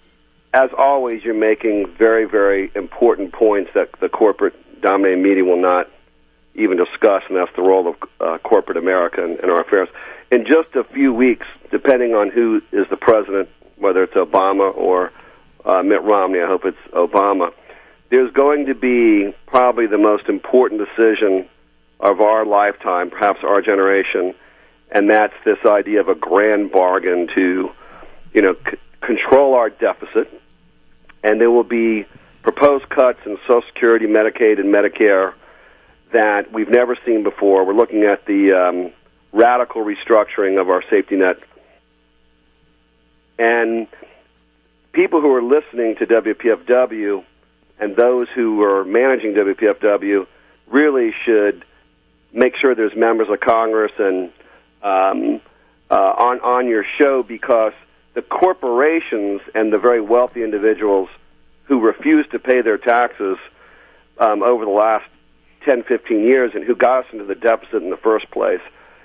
as always, you're making very, very important points that the corporate-dominated media will not even discuss, and that's the role of uh, corporate America in, in our affairs. In just a few weeks, depending on who is the president, whether it's Obama or uh, Mitt Romney, I hope it's Obama, there's going to be probably the most important decision of our lifetime, perhaps our generation, and that's this idea of a grand bargain to, you know, c- control our deficit, and there will be proposed cuts in Social Security, Medicaid, and Medicare that we've never seen before. We're looking at the um, radical restructuring of our safety net. And people who are listening to W P F W and those who are managing W P F W really should make sure there's members of Congress and um, uh, on, on your show, because the corporations and the very wealthy individuals who refuse to pay their taxes um, over the last ten, fifteen years and who got us into the deficit in the first place,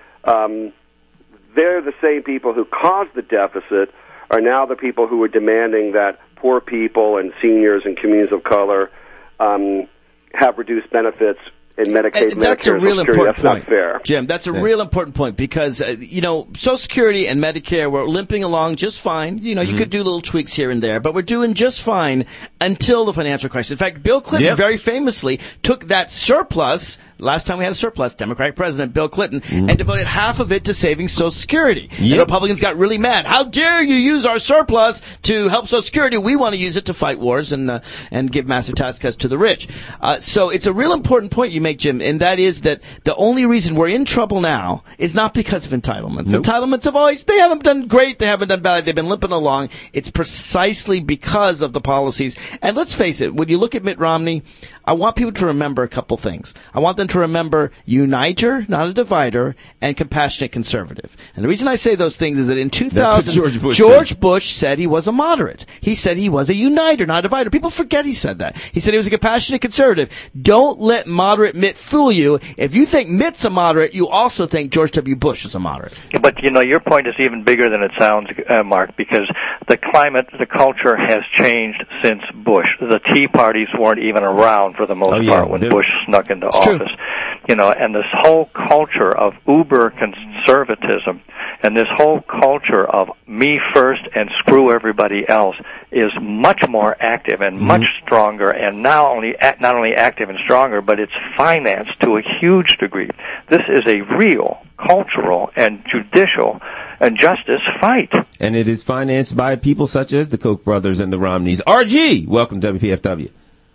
um, they're the same people who caused the deficit are now the people who are demanding that poor people and seniors and communities of color um, have reduced benefits in Medicaid, And that's Medicare, a real Social Security. important That's point, not fair. Jim. That's a Yeah. real important point because uh, you know Social Security and Medicare were limping along just fine. You know, you Mm-hmm. could do little tweaks here and there, but we're doing just fine until the financial crisis. In fact, Bill Clinton Yep. very famously took that surplus. Last time we had a surplus, Democratic President Bill Clinton, Mm-hmm. and devoted half of it to saving Social Security. And Yep. Republicans got really mad. How dare you use our surplus to help Social Security? We want to use it to fight wars and uh, and give massive tax cuts to the rich. Uh, so it's a real important point you make, Jim, and that is that the only reason we're in trouble now is not because of entitlements. Nope. Entitlements have always, they haven't done great, they haven't done bad, they've been limping along. It's precisely because of the policies. And let's face it, when you look at Mitt Romney, I want people to remember a couple things. I want them to remember uniter, not a divider, and compassionate conservative. And the reason I say those things is that in two thousand, That's what George Bush George said. Bush said he was a moderate. He said he was a uniter, not a divider. People forget he said that. He said he was a compassionate conservative. Don't let moderate Mitt fool you. If you think Mitt's a moderate, you also think George W. Bush is a moderate. But, you know, your point is even bigger than it sounds, uh, Mark, because the climate, the culture has changed since Bush. The Tea Parties weren't even around for the most Oh, yeah. part when They're- Bush snuck into It's true. office. You know, and this whole culture of uber conservatism and this whole culture of me first and screw everybody else is much more active and Mm-hmm. much stronger, and not only not only active and stronger, but it's financed to a huge degree. This is a real cultural and judicial and justice fight. And it is financed by people such as the Koch brothers and the Romneys. R G, welcome to W P F W.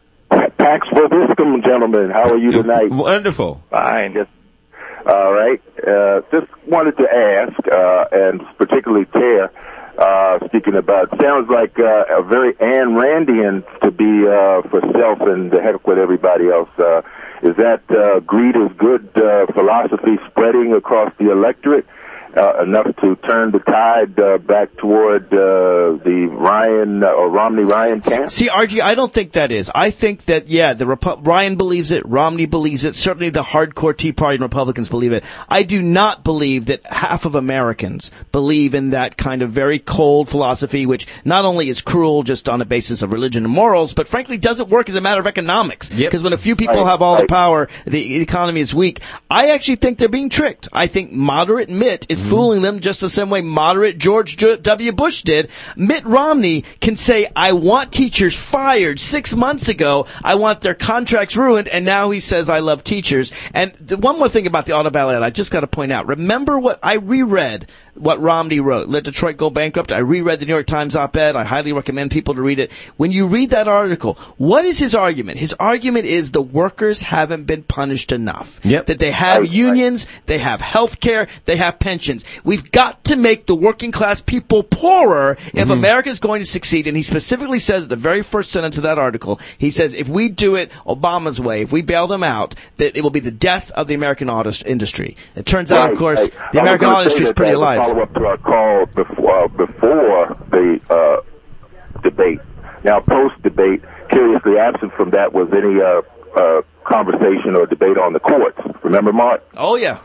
Pax Vobiscum, gentlemen. How are you tonight? Wonderful. Fine. Yes. All right. Uh, just wanted to ask, uh, and particularly Tara, uh, speaking about, sounds like uh, a very Ayn Randian to be uh, for self and to heck with everybody else. Uh, is that uh, greed is good uh, philosophy spreading across the electorate? Uh, enough to turn the tide uh, back toward uh, the Ryan uh, or Romney-Ryan camp? See, R G, I don't think that is. I think that, yeah, the Repu- Ryan believes it, Romney believes it, certainly the hardcore Tea Party and Republicans believe it. I do not believe that half of Americans believe in that kind of very cold philosophy, which not only is cruel just on a basis of religion and morals, but frankly doesn't work as a matter of economics. Because when a few people Right, have all right. the power, the economy is weak. I actually think they're being tricked. I think moderate Mitt is fooling them just the same way moderate George W. Bush did. Mitt Romney can say, I want teachers fired six months ago. I want their contracts ruined. And now he says, I love teachers. And the, one more thing about the auto ballot, I just got to point out. Remember what I reread what Romney wrote. Let Detroit go bankrupt. I reread the New York Times op-ed. I highly recommend people to read it. When you read that article, what is his argument? His argument is the workers haven't been punished enough. Yep. That they have Right, unions, they have health care, they have pensions. We've got to make the working class people poorer if America is going to succeed. And he specifically says at the very first sentence of that article, he says, if we do it Obama's way, if we bail them out, that it will be the death of the American auto industry. It turns out, Right, of course, right. the I was American gonna auto industry say is pretty that as a alive. Follow-up to our call before, uh, before the uh, debate. Now, post-debate, curiously absent from that was any uh, uh, conversation or debate on the courts. Remember, Mark? Oh, yeah.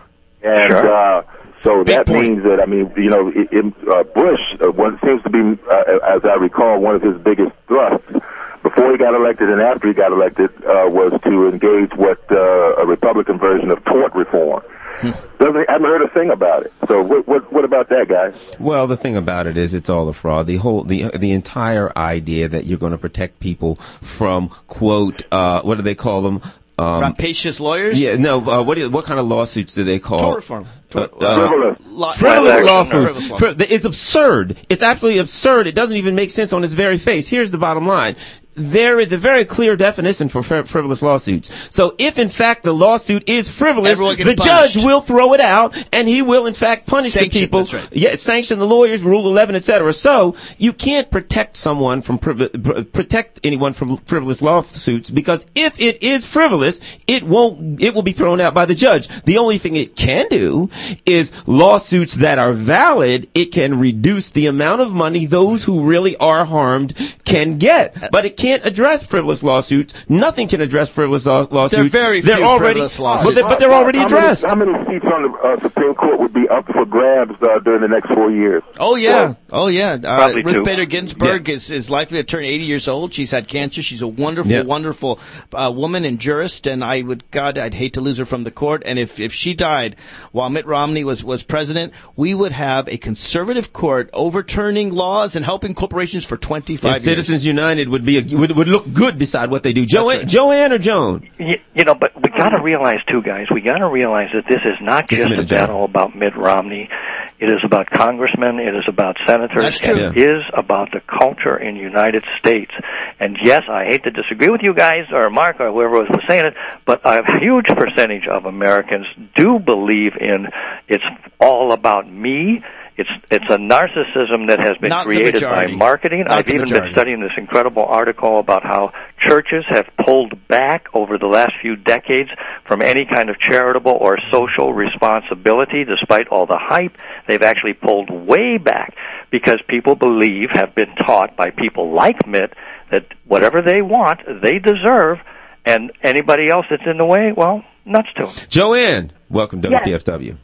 And Sure. uh, so Big that point. means that, I mean, you know, it, it, uh, Bush, uh, one seems to be, uh, as I recall, one of his biggest thrusts before he got elected and after he got elected uh, was to engage what uh, a Republican version of tort reform. Doesn't, I haven't heard a thing about it. So what, what, what about that, guys? Well, the thing about it is, it's all a fraud. The whole, the the entire idea that you're going to protect people from, quote, uh, what do they call them? Um, Rapacious lawyers? Yeah, no. Uh, what is, what kind of lawsuits do they call? Tort reform. Uh, Tort- uh, Frivolous. Law- frivolous Transaction. lawsuits. Frivolous law. Fri- It's absurd. It's absolutely absurd. It doesn't even make sense on its very face. Here's the bottom line. There is a very clear definition for fri- frivolous lawsuits. So if in fact the lawsuit is frivolous, Everyone gets the punished. judge will throw it out and he will in fact punish Sanction, the people. that's right. Yeah, sanction the lawyers, Rule eleven, et cetera. So you can't protect someone from privi- pr- protect anyone from frivolous lawsuits, because if it is frivolous, it won't. It will be thrown out by the judge. The only thing it can do is lawsuits that are valid. It can reduce the amount of money those who really are harmed can get, but it can't address frivolous lawsuits. Nothing can address frivolous law- lawsuits. There are very they're few already, frivolous lawsuits. But, they, but they're already how addressed. Many, how many seats on the uh, Supreme Court would be up for grabs uh, during the next four years? Oh yeah, oh yeah. Uh, Probably Ruth two. Bader Ginsburg is, is likely to turn eighty years old. She's had cancer. She's a wonderful, Yeah. wonderful uh, woman and jurist. And I would, God, I'd hate to lose her from the court. And if, if she died while Mitt Romney was, was president, we would have a conservative court overturning laws and helping corporations for twenty-five And years. Citizens United would be a, would, would look good beside what they do. Joanne, right. Joanne or Joan? You, you know, but we got to realize too, guys. We got to realize that this is not Just a just a minute, John. battle about Mitt Romney. It is about congressmen. It is about senators. That's true. And it is about the culture in the United States. And yes, I hate to disagree with you guys or Mark or whoever was saying it, but a huge percentage of Americans do believe in it's all about me. It's it's a narcissism that has been Not the created by majority. marketing. Not I've the even majority. been studying this incredible article about how churches have pulled back over the last few decades from any kind of charitable or social responsibility, despite all the hype. They've actually pulled way back because people believe, have been taught by people like Mitt, that whatever they want, they deserve, and anybody else that's in the way, well, nuts to them. Joanne, welcome to Yes. W P F W.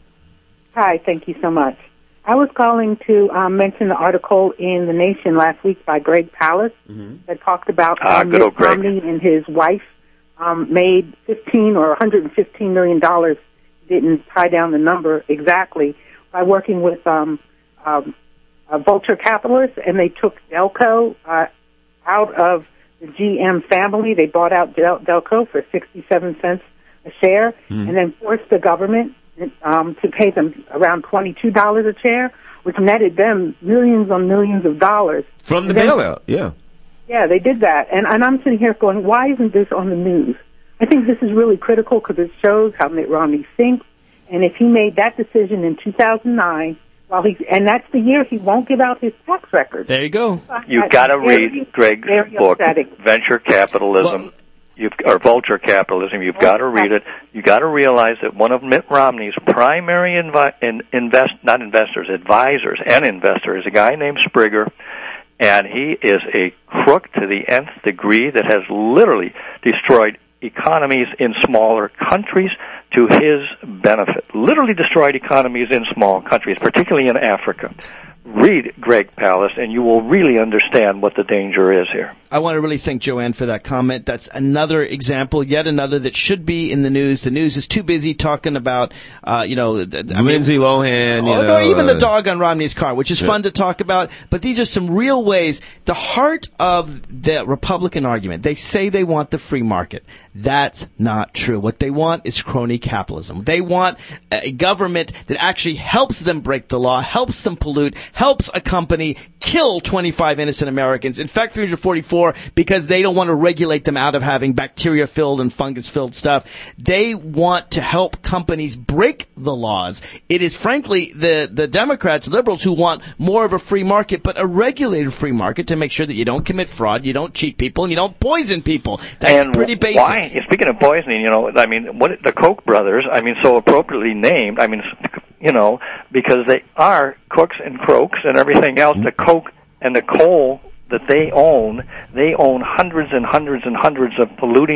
Hi, thank you so much. I was calling to um, mention the article in The Nation last week by Greg Palast that talked about Ah, um, good old Mitt Greg. Romney and his wife um, made fifteen or one hundred fifteen million dollars. Didn't tie down the number exactly by working with um, um, uh, vulture capitalists, and they took Delco uh, out of the G M family. They bought out Del- Delco for sixty-seven cents a share, Mm. and then forced the government um, to pay them around twenty-two dollars a share, which netted them millions on millions of dollars. From the And then- bailout, yeah. Yeah, they did that. And, and I'm sitting here going, why isn't this on the news? I think this is really critical because it shows how Mitt Romney thinks. And if he made that decision in two thousand nine, while he, and that's the year he won't give out his tax records. There you go. You've got to read Greg's very book, upsetting. Venture Capitalism. Well- You've, or vulture capitalism. You've got to read it. You've got to realize that one of Mitt Romney's primary invi- in, invest, not investors, advisors and investors is a guy named Springer, and he is a crook to the nth degree that has literally destroyed economies in smaller countries to his benefit. Literally destroyed economies in small countries, particularly in Africa. Read Greg Palast, and you will really understand what the danger is here. I want to really thank Joanne for that comment. That's another example, yet another that should be in the news. The news is too busy talking about, uh, you know, th- I mean, Lindsay Lohan, you oh, know, no, even the uh, dog on Romney's car, which is yeah. fun to talk about. But these are some real ways. The heart of the Republican argument, they say they want the free market. That's not true. What they want is crony capitalism. They want a government that actually helps them break the law, helps them pollute, helps a company kill twenty-five innocent Americans, in fact three hundred forty-four, because they don't want to regulate them out of having bacteria-filled and fungus-filled stuff. They want to help companies break the laws. It is frankly the, the Democrats, liberals, who want more of a free market, but a regulated free market to make sure that you don't commit fraud, you don't cheat people, and you don't poison people. That's and pretty basic. Why? Speaking of poisoning, you know, I mean, what the Koch brothers, I mean, so appropriately named, I mean, you know, because they are crooks and croaks and everything else. The coke and the coal that they own, they own hundreds and hundreds and hundreds of polluting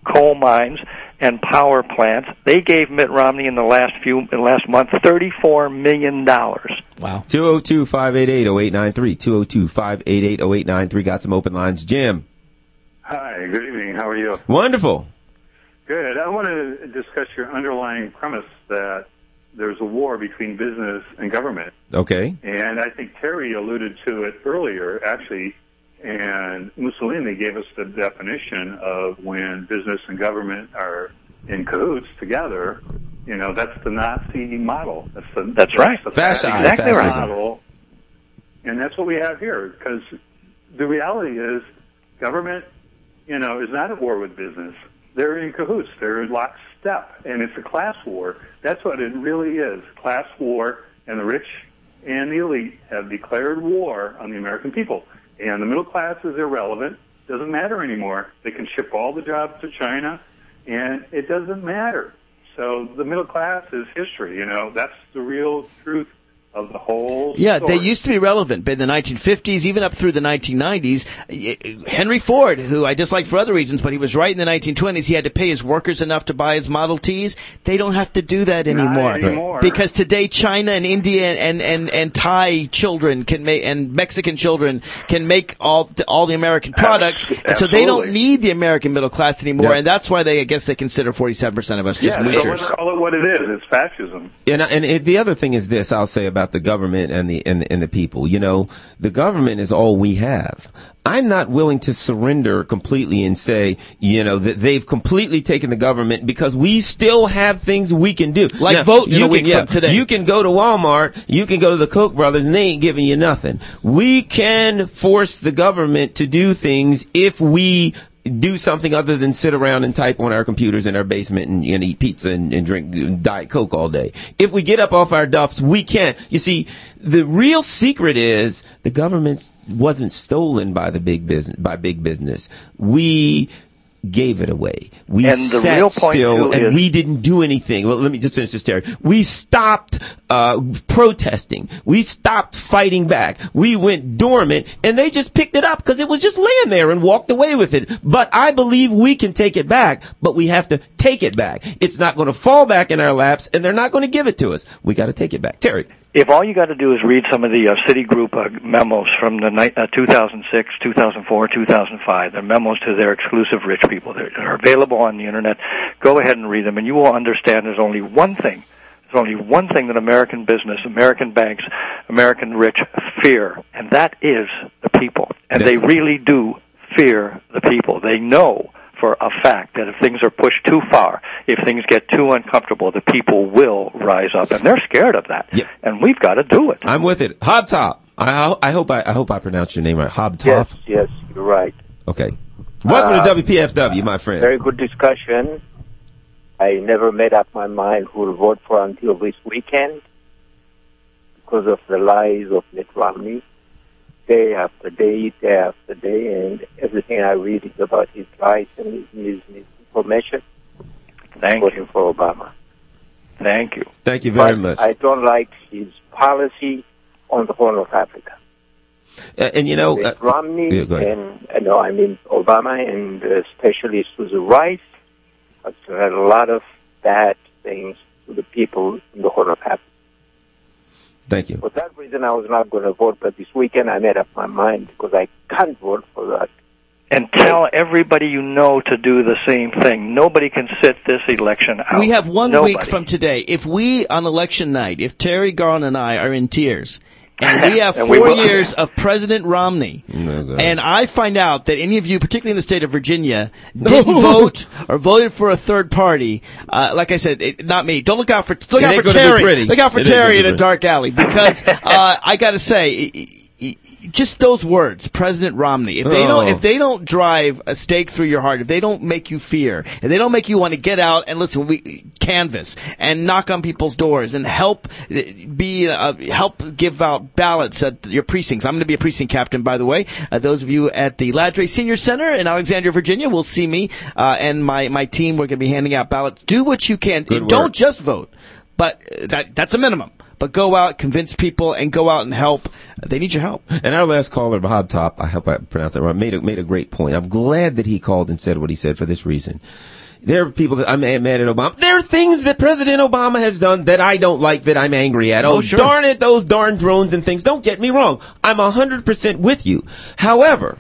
coal mines, and power plants. They gave Mitt Romney in the last few, in the last month, thirty-four million dollars. Wow. two oh two, five eight eight, oh eight nine three. two oh two, five eight eight, oh eight nine three. Got some open lines. Jim. Hi, good evening. How are you? Wonderful. Good. I want to discuss your underlying premise that there's a war between business and government. Okay. And I think Terry alluded to it earlier, actually, and Mussolini gave us the definition of when business and government are in cahoots together. You know, that's the Nazi model. That's the that's right. That's the Fascism. Exactly right. model. And that's what we have here, because the reality is government, you know, is not at war with business. They're in cahoots. They're in lockstep, and it's a class war. That's what it really is, class war, and the rich and the elite have declared war on the American people. And the middle class is irrelevant. Doesn't matter anymore. They can ship all the jobs to China, and it doesn't matter. So the middle class is history, you know. That's the real truth of the whole Yeah, story. they used to be relevant in the nineteen fifties, even up through the nineteen nineties. Henry Ford, who I dislike for other reasons, but he was right in the nineteen twenties, he had to pay his workers enough to buy his Model Ts. They don't have to do that anymore. Not anymore. Because today China and India and, and, and Thai children can make, and Mexican children can make all, all the American products. Absolutely. And so they don't need the American middle class anymore. Yeah. And that's why they, I guess they consider forty-seven percent of us just yeah, so moochers. let's call it what it is. It's fascism. And, and it, the other thing is this, I'll say about the government and the, and the and the people. You know, the government is all we have. I'm not willing to surrender completely and say, you know, that they've completely taken the government, because we still have things we can do. Like now, vote in you a week can, yeah, from today. You can go to Walmart, you can go to the Koch brothers, and they ain't giving you nothing. We can force the government to do things if we do something other than sit around and type on our computers in our basement and, and eat pizza and, and drink Diet Coke all day. If we get up off our duffs, we can. You see, the real secret is the government wasn't stolen by the big business, by big business. We gave it away. We And the sat real point, still too, and is- we didn't do anything. Well, let me just finish this, Terry. We stopped uh protesting. We stopped fighting back. We went dormant, and they just picked it up because it was just laying there and walked away with it. But I believe we can take it back, but we have to take it back. It's not going to fall back in our laps, and they're not going to give it to us. We got to take it back. Terry. If all you got to do is read some of the uh, Citigroup uh, memos from the ni- uh, two thousand six, two thousand four, two thousand five, they're memos to their exclusive rich people. They're, they're available on the Internet. Go ahead and read them, and you will understand there's only one thing. There's only one thing that American business, American banks, American rich fear, and that is the people. And they really do fear the people. They know for a fact that if things are pushed too far, if things get too uncomfortable, the people will rise up, and they're scared of that. Yep. And we've got to do it. I'm with it. Hobtop. I, I hope I, I hope I pronounced your name right. Hobtop. Yes, yes, you're right. Okay. Welcome Uh, to W P F W, my friend. Very good discussion. I never made up my mind who to vote for until this weekend because of the lies of Mitt Romney. Day after day, day after day, and everything I read is about his lies and his misinformation. Thank voting you. for Obama. Thank you. Thank you very but much. I don't like his policy on the Horn of Africa. Uh, and you know, With uh, Romney yeah, go ahead. and uh, no, I mean Obama, and uh, especially Susan Rice, has had a lot of bad things to the people in the Horn of Africa. Thank you. For that reason, I was not going to vote, but this weekend I made up my mind because I can't vote for that. And tell everybody you know to do the same thing. Nobody can sit this election out. We have one Nobody. week from today. If we, on election night, if Terry Garland and I are in tears, and we have And four we will- years of President Romney, No, God. and I find out that any of you, particularly in the state of Virginia, didn't vote or voted for a third party, uh, like I said, it, not me. Don't look out for look It out ain't for gonna be Terry. pretty. Look out for It ain't Terry gonna in be a dark alley, because uh, I got to say. i- i- Just those words, President Romney. If they don't, Oh. if they don't drive a stake through your heart, if they don't make you fear, if they don't make you want to get out and listen, we canvass and knock on people's doors and help be uh, help give out ballots at your precincts. I'm going to be a precinct captain, by the way. Uh, those of you at the Ladre Senior Center in Alexandria, Virginia, will see me uh, and my my team. We're going to be handing out ballots. Do what you can. Good Don't work. just vote, but that that's a minimum. but go out, convince people, and go out and help. They need your help. And our last caller, Bob Top, I hope I pronounced that right, made a, made a great point. I'm glad that he called and said what he said for this reason. There are people that I'm mad at Obama. There are things that President Obama has done that I don't like, that I'm angry at. Oh, Oh, sure. darn it, those darn drones and things. Don't get me wrong. I'm one hundred percent with you. However,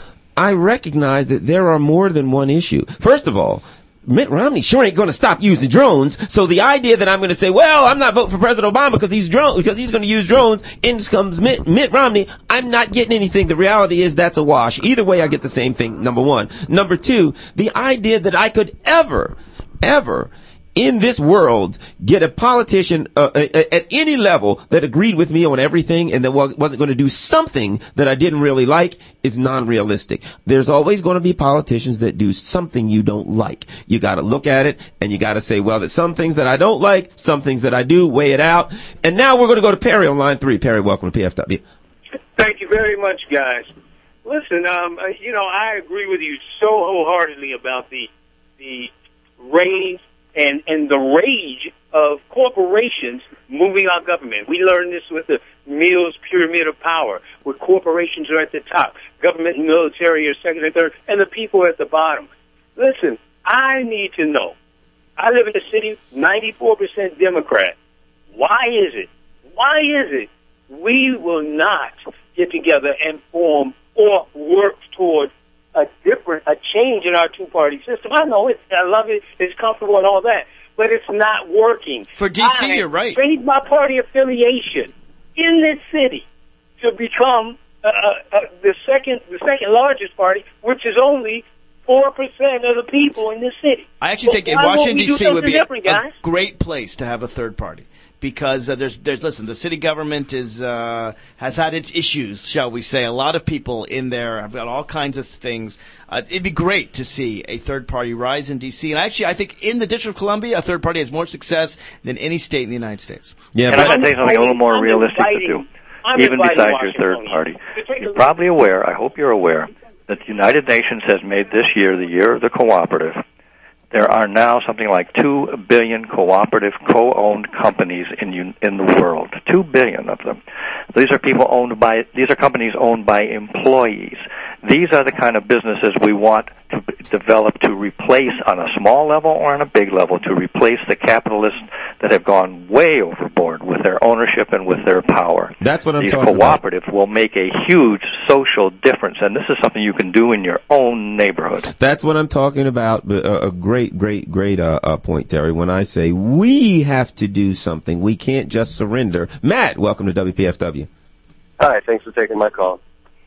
I recognize that there are more than one issue. First of all, Mitt Romney sure ain't going to stop using drones. So the idea that I'm going to say, well, I'm not voting for President Obama because he's drone because he's going to use drones, in comes Mitt, Mitt Romney, I'm not getting anything. The reality is that's a wash. Either way, I get the same thing. Number one. Number two, the idea that I could ever, ever in this world get a politician uh, at any level that agreed with me on everything and that wasn't going to do something that I didn't really like is non-realistic. There's always going to be politicians that do something you don't like. You got to look at it and you got to say, well, there's some things that I don't like, some things that I do, weigh it out. And now we're going to go to Perry on line three. Perry, welcome to P F W. Thank you very much, guys. Listen, um, uh, you know, I agree with you so wholeheartedly about the the range and and the rage of corporations moving our government. We learned this with the Mills Pyramid of Power, where corporations are at the top, government and military are second and third, and the people are at the bottom. Listen, I need to know. I live in a city, ninety-four percent Democrat. Why is it? Why is it we will not get together and form or work toward a different, a change in our two-party system? I know it, I love it, it's comfortable and all that, but it's not working. For D C, I you're right. changed my party affiliation in this city to become uh, uh, the second, the second largest party, which is only four percent of the people in this city. I actually So think in why won't Washington, we D do C would something be a, different, a guys? great place to have a third party. Because uh, there's, there's, listen, the city government is uh, has had its issues, shall we say. A lot of people in there have got all kinds of things. Uh, it'd be great to see a third party rise in D C. And actually, I think in the District of Columbia, a third party has more success than any state in the United States. Yeah, and I'm going to say something a little more realistic to do, even besides your third party. You're probably aware, I hope you're aware, that the United Nations has made this year the year of the cooperative. There are now something like two billion cooperative, co-owned companies in in the world. Two billion of them. These are people owned by. These are companies owned by employees. These are the kind of businesses we want to develop to replace, on a small level or on a big level, to replace the capitalists that have gone way overboard with their ownership and with their power. That's what I'm These talking about. cooperatives will make a huge social difference, and this is something you can do in your own neighborhood. That's what I'm talking about. A, a great, great, great uh, uh, point, Terry. When I say we have to do something, we can't just surrender. Matt, welcome to W P F W. Hi, thanks for taking my call.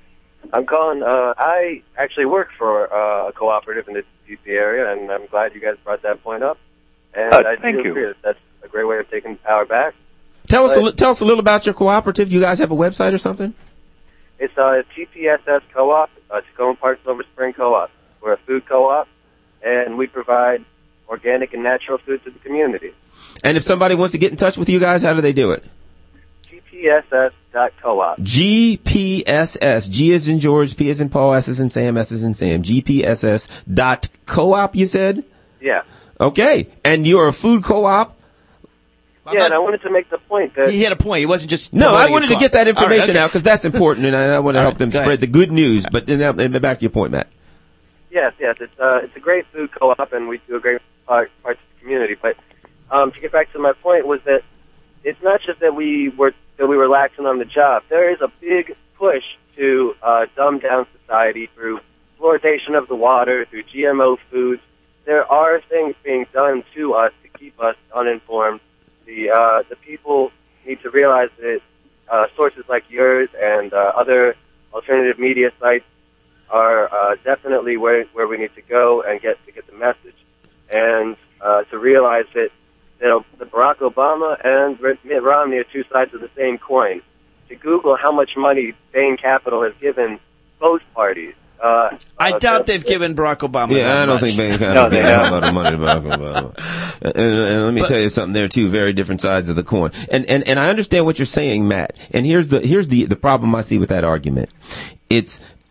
I'm calling. Uh, I actually work for uh, a cooperative in the D C area, and I'm glad you guys brought that point up. And Uh, I thank do you. agree that that's a great way of taking power back. Tell us, a, But li- tell us a little about your cooperative. You guys have a website or something? It's uh, T P S S Co-op, uh, Tacoma Park Silver Spring Co-op. We're a food co-op, and we provide organic and natural food to the community. And if somebody wants to get in touch with you guys, how do they do it? T P S S dot co-op. G P S S. G is in George, P is in Paul, S is in Sam, S is in Sam. G P S S dot co-op, you said? Yeah. Okay. And you're a food co-op? Yeah, and I wanted to make the point that He had a point. He wasn't just No, I promoting wanted his to get that co-op. All right, information okay. out because that's important, and I, I want to All help right, them go spread ahead. the good news. But then, uh, and back to your point, Matt. Yes, yes, it's uh, it's a great food co-op, and we do a great part, part of the community. But um, to get back to my point was that it's not just that we were that we were laxing on the job. There is a big push to uh, dumb down society through fluoridation of the water, through G M O foods. There are things being done to us to keep us uninformed. The uh, the people need to realize that uh, sources like yours and uh, other alternative media sites are uh, definitely where where we need to go and get to get the message, and uh, to realize that that the Barack Obama and Mitt Romney are two sides of the same coin. To Google how much money Bain Capital has given both parties. Uh, I uh, doubt they've given Barack Obama Yeah, that I don't much. think Bain No, they Capital has a haven't. lot of money to Barack Obama. And, and let me But- tell you something there too. Very different sides of the coin. And and and I understand what you're saying, Matt. And here's the here's the the problem I see with that argument. It's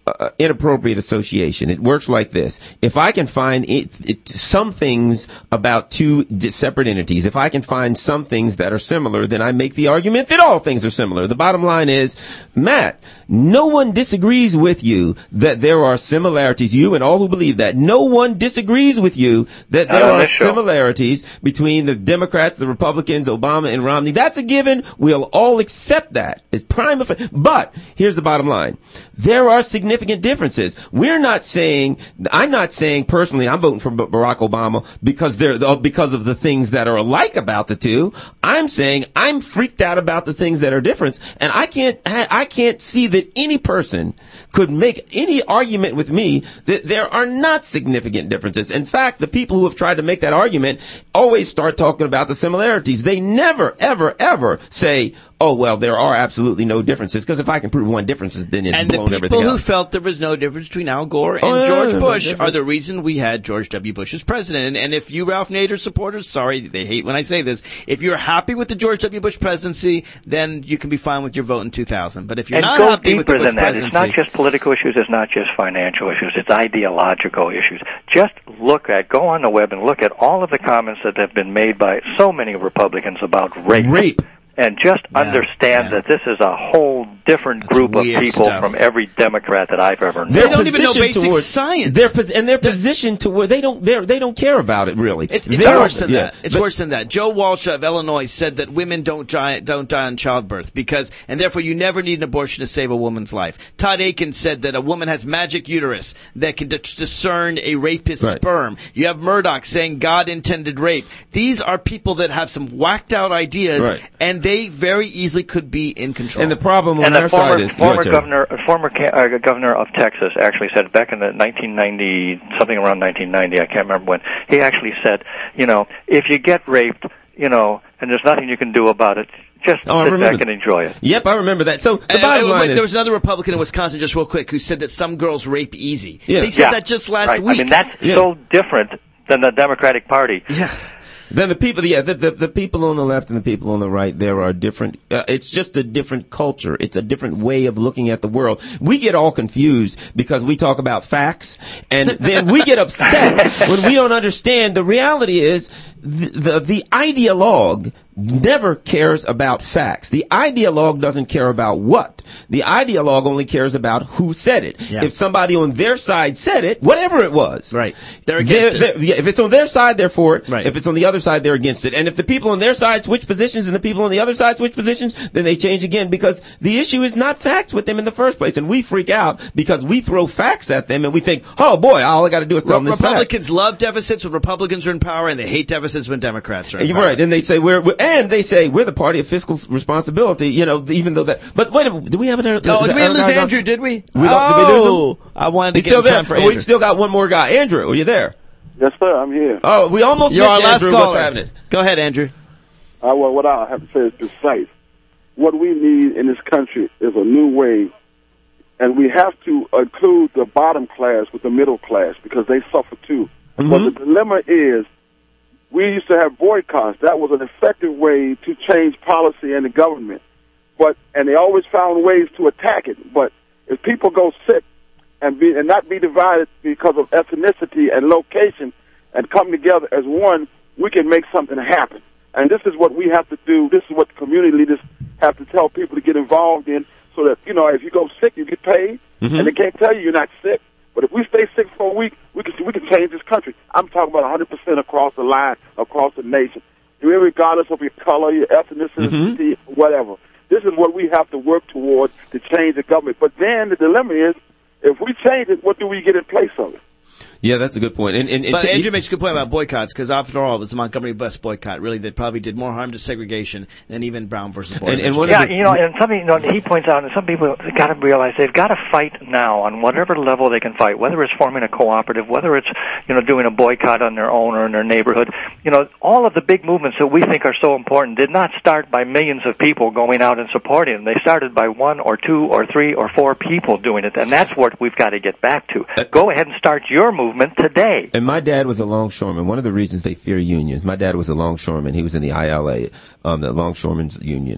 uh, inappropriate association. It works like this. If I can find it, it, some things about two di- separate entities, if I can find some things that are similar, then I make the argument that all things are similar. The bottom line is, Matt, no one disagrees with you that there are similarities. You and all who believe that. No one disagrees with you that there are similarities between the Democrats, the Republicans, Obama and Romney. That's a given. We'll all accept that. It's prime effect. But here's the bottom line. There are significant differences. We're not saying, I'm not saying personally I'm voting for Barack Obama because they're, because of the things that are alike about the two. I'm saying I'm freaked out about the things that are different. And I can't, I can't see that any person could make any argument with me that there are not significant differences. In fact, the people who have tried to make that argument always start talking about the similarities. They never, ever, ever say, oh, well, there are absolutely no differences. Because if I can prove one difference, then it's and blown the everything people who up. felt there was no difference between Al Gore and Oh, yeah, George no Bush difference. are the reason we had George W. Bush as president. And, and if you Ralph Nader supporters, sorry, they hate when I say this, if you're happy with the George W. Bush presidency, then you can be fine with your vote in two thousand. But if you're and not go happy with the deeper Bush than that. presidency, It's not just political issues. It's not just financial issues. It's ideological issues. Just look at, go on the web and look at all of the comments that have been made by so many Republicans about rape. Rape. And just yeah, understand yeah. that this is a whole different That's group of people stuff. from every Democrat that I've ever known. They don't even know basic towards, science. Their, and their position to where they don't, they don't care about it really. It's, it's worse than yeah. that. It's but, worse than that. Joe Walsh of Illinois said that women don't die, don't die in childbirth because, and therefore you never need an abortion to save a woman's life. Todd Aiken said that a woman has magic uterus that can d- discern a rapist's right. sperm. You have Murdoch saying God intended rape. These are people that have some whacked out ideas right. and they very easily could be in control. And the problem on and their former, side is former governor, former uh, governor of Texas actually said back in the nineteen ninety, something around nineteen ninety, I can't remember when. He actually said, you know, if you get raped, you know, and there's nothing you can do about it, just oh, sit back and enjoy it. Yep, I remember that. So the and, bottom and, line wait, is there was another Republican in Wisconsin, just real quick, who said that some girls rape easy. Yeah. They said yeah. that just last right. week. I mean, that's yeah. so different than the Democratic Party. Yeah. Then the people, yeah, the, the, the people on the left and the people on the right, there are different, uh, it's just a different culture. It's a different way of looking at the world. We get all confused because we talk about facts and then we get upset when we don't understand. The reality is the, the, the ideologue never cares about facts. The ideologue doesn't care about what. The ideologue only cares about who said it. Yeah. If somebody on their side said it, whatever it was. Right. They're against they're, it. They're, yeah, if it's on their side, they're for it. Right. If it's on the other side, they're against it. And if the people on their side switch positions and the people on the other side switch positions, then they change again because the issue is not facts with them in the first place. And we freak out because we throw facts at them and we think, oh boy, all I got to do is tell them this Republicans fact. love deficits when Republicans are in power and they hate deficits when Democrats are in You're power. right. And they say we're, we're, and they say we're the party of fiscal responsibility, you know, even though that, but wait a minute, do we have an, oh, did we lose Andrew, did we? we oh, did we lose him? I wanted to He's get still in there. time for Andrew. We still got one more guy. Andrew, are you there? Yes, sir, I'm here. Oh, we almost You're missed our last Andrew. caller. What's happening? Go ahead, Andrew. Uh, well, what I have to say is precise. What we need in this country is a new way, and we have to include the bottom class with the middle class because they suffer too. Mm-hmm. But the dilemma is, we used to have boycotts. That was an effective way to change policy and the government. But and they always found ways to attack it. But if people go sick and be and not be divided because of ethnicity and location and come together as one, we can make something happen. And this is what we have to do. This is what the community leaders have to tell people to get involved in so that, you know, if you go sick, you get paid. Mm-hmm. And they can't tell you you're not sick. But if we stay sick for a week, we can we can change this country. I'm talking about one hundred percent across the line, across the nation, regardless of your color, your ethnicity, mm-hmm. whatever. This is what we have to work towards to change the government. But then the dilemma is, if we change it, what do we get in place of it? Yeah, that's a good point. And, and, and but to, Andrew makes a good point about boycotts, because after all, it was the Montgomery bus boycott, really, that probably did more harm to segregation than even Brown versus Board. And, and yeah, the, you know, and something you know, he points out, and some people got to realize they've got to fight now on whatever level they can fight, whether it's forming a cooperative, whether it's, you know, doing a boycott on their own or in their neighborhood. You know, all of the big movements that we think are so important did not start by millions of people going out and supporting them. They started by one or two or three or four people doing it, and that's what we've got to get back to. Go ahead and start your movement today. And my dad was a longshoreman. One of the reasons they fear unions, my dad was a longshoreman. He was in the I L A, um, the Longshoremen's Union.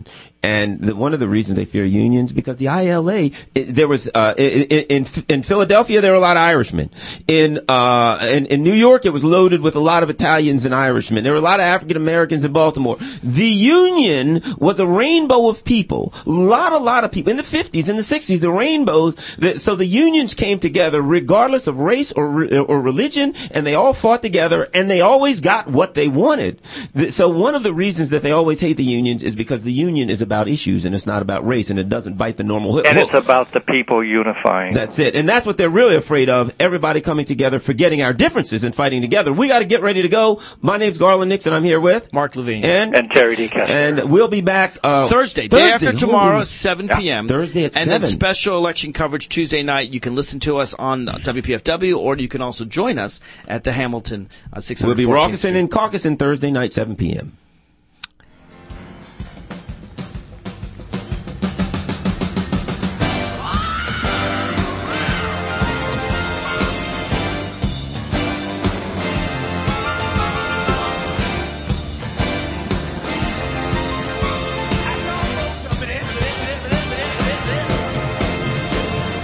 And the, one of the reasons they fear unions because the I L A, it, there was, uh, in, in, in Philadelphia, there were a lot of Irishmen. In, uh, in, in New York, it was loaded with a lot of Italians and Irishmen. There were a lot of African Americans in Baltimore. The union was a rainbow of people. A lot, a lot of people. In the fifties, in the sixties, the rainbows, the, so the unions came together regardless of race or, or religion, and they all fought together, and they always got what they wanted. So one of the reasons that they always hate the unions is because the union is about issues, and it's not about race, and it doesn't bite the normal hook. And it's about the people unifying. That's it. And that's what they're really afraid of, everybody coming together, forgetting our differences and fighting together. We got to get ready to go. My name's Garland Nixon. I'm here with Mark Levine. And, and Terry D. Kessler. And we'll be back uh, Thursday, Thursday, day after tomorrow, Holy. seven p.m. Yeah, Thursday at and seven. then special election coverage Tuesday night. You can listen to us on W P F W, or you can also join us at the Hamilton uh, six hundred. We'll be raucous and caucusing Thursday night, seven p.m.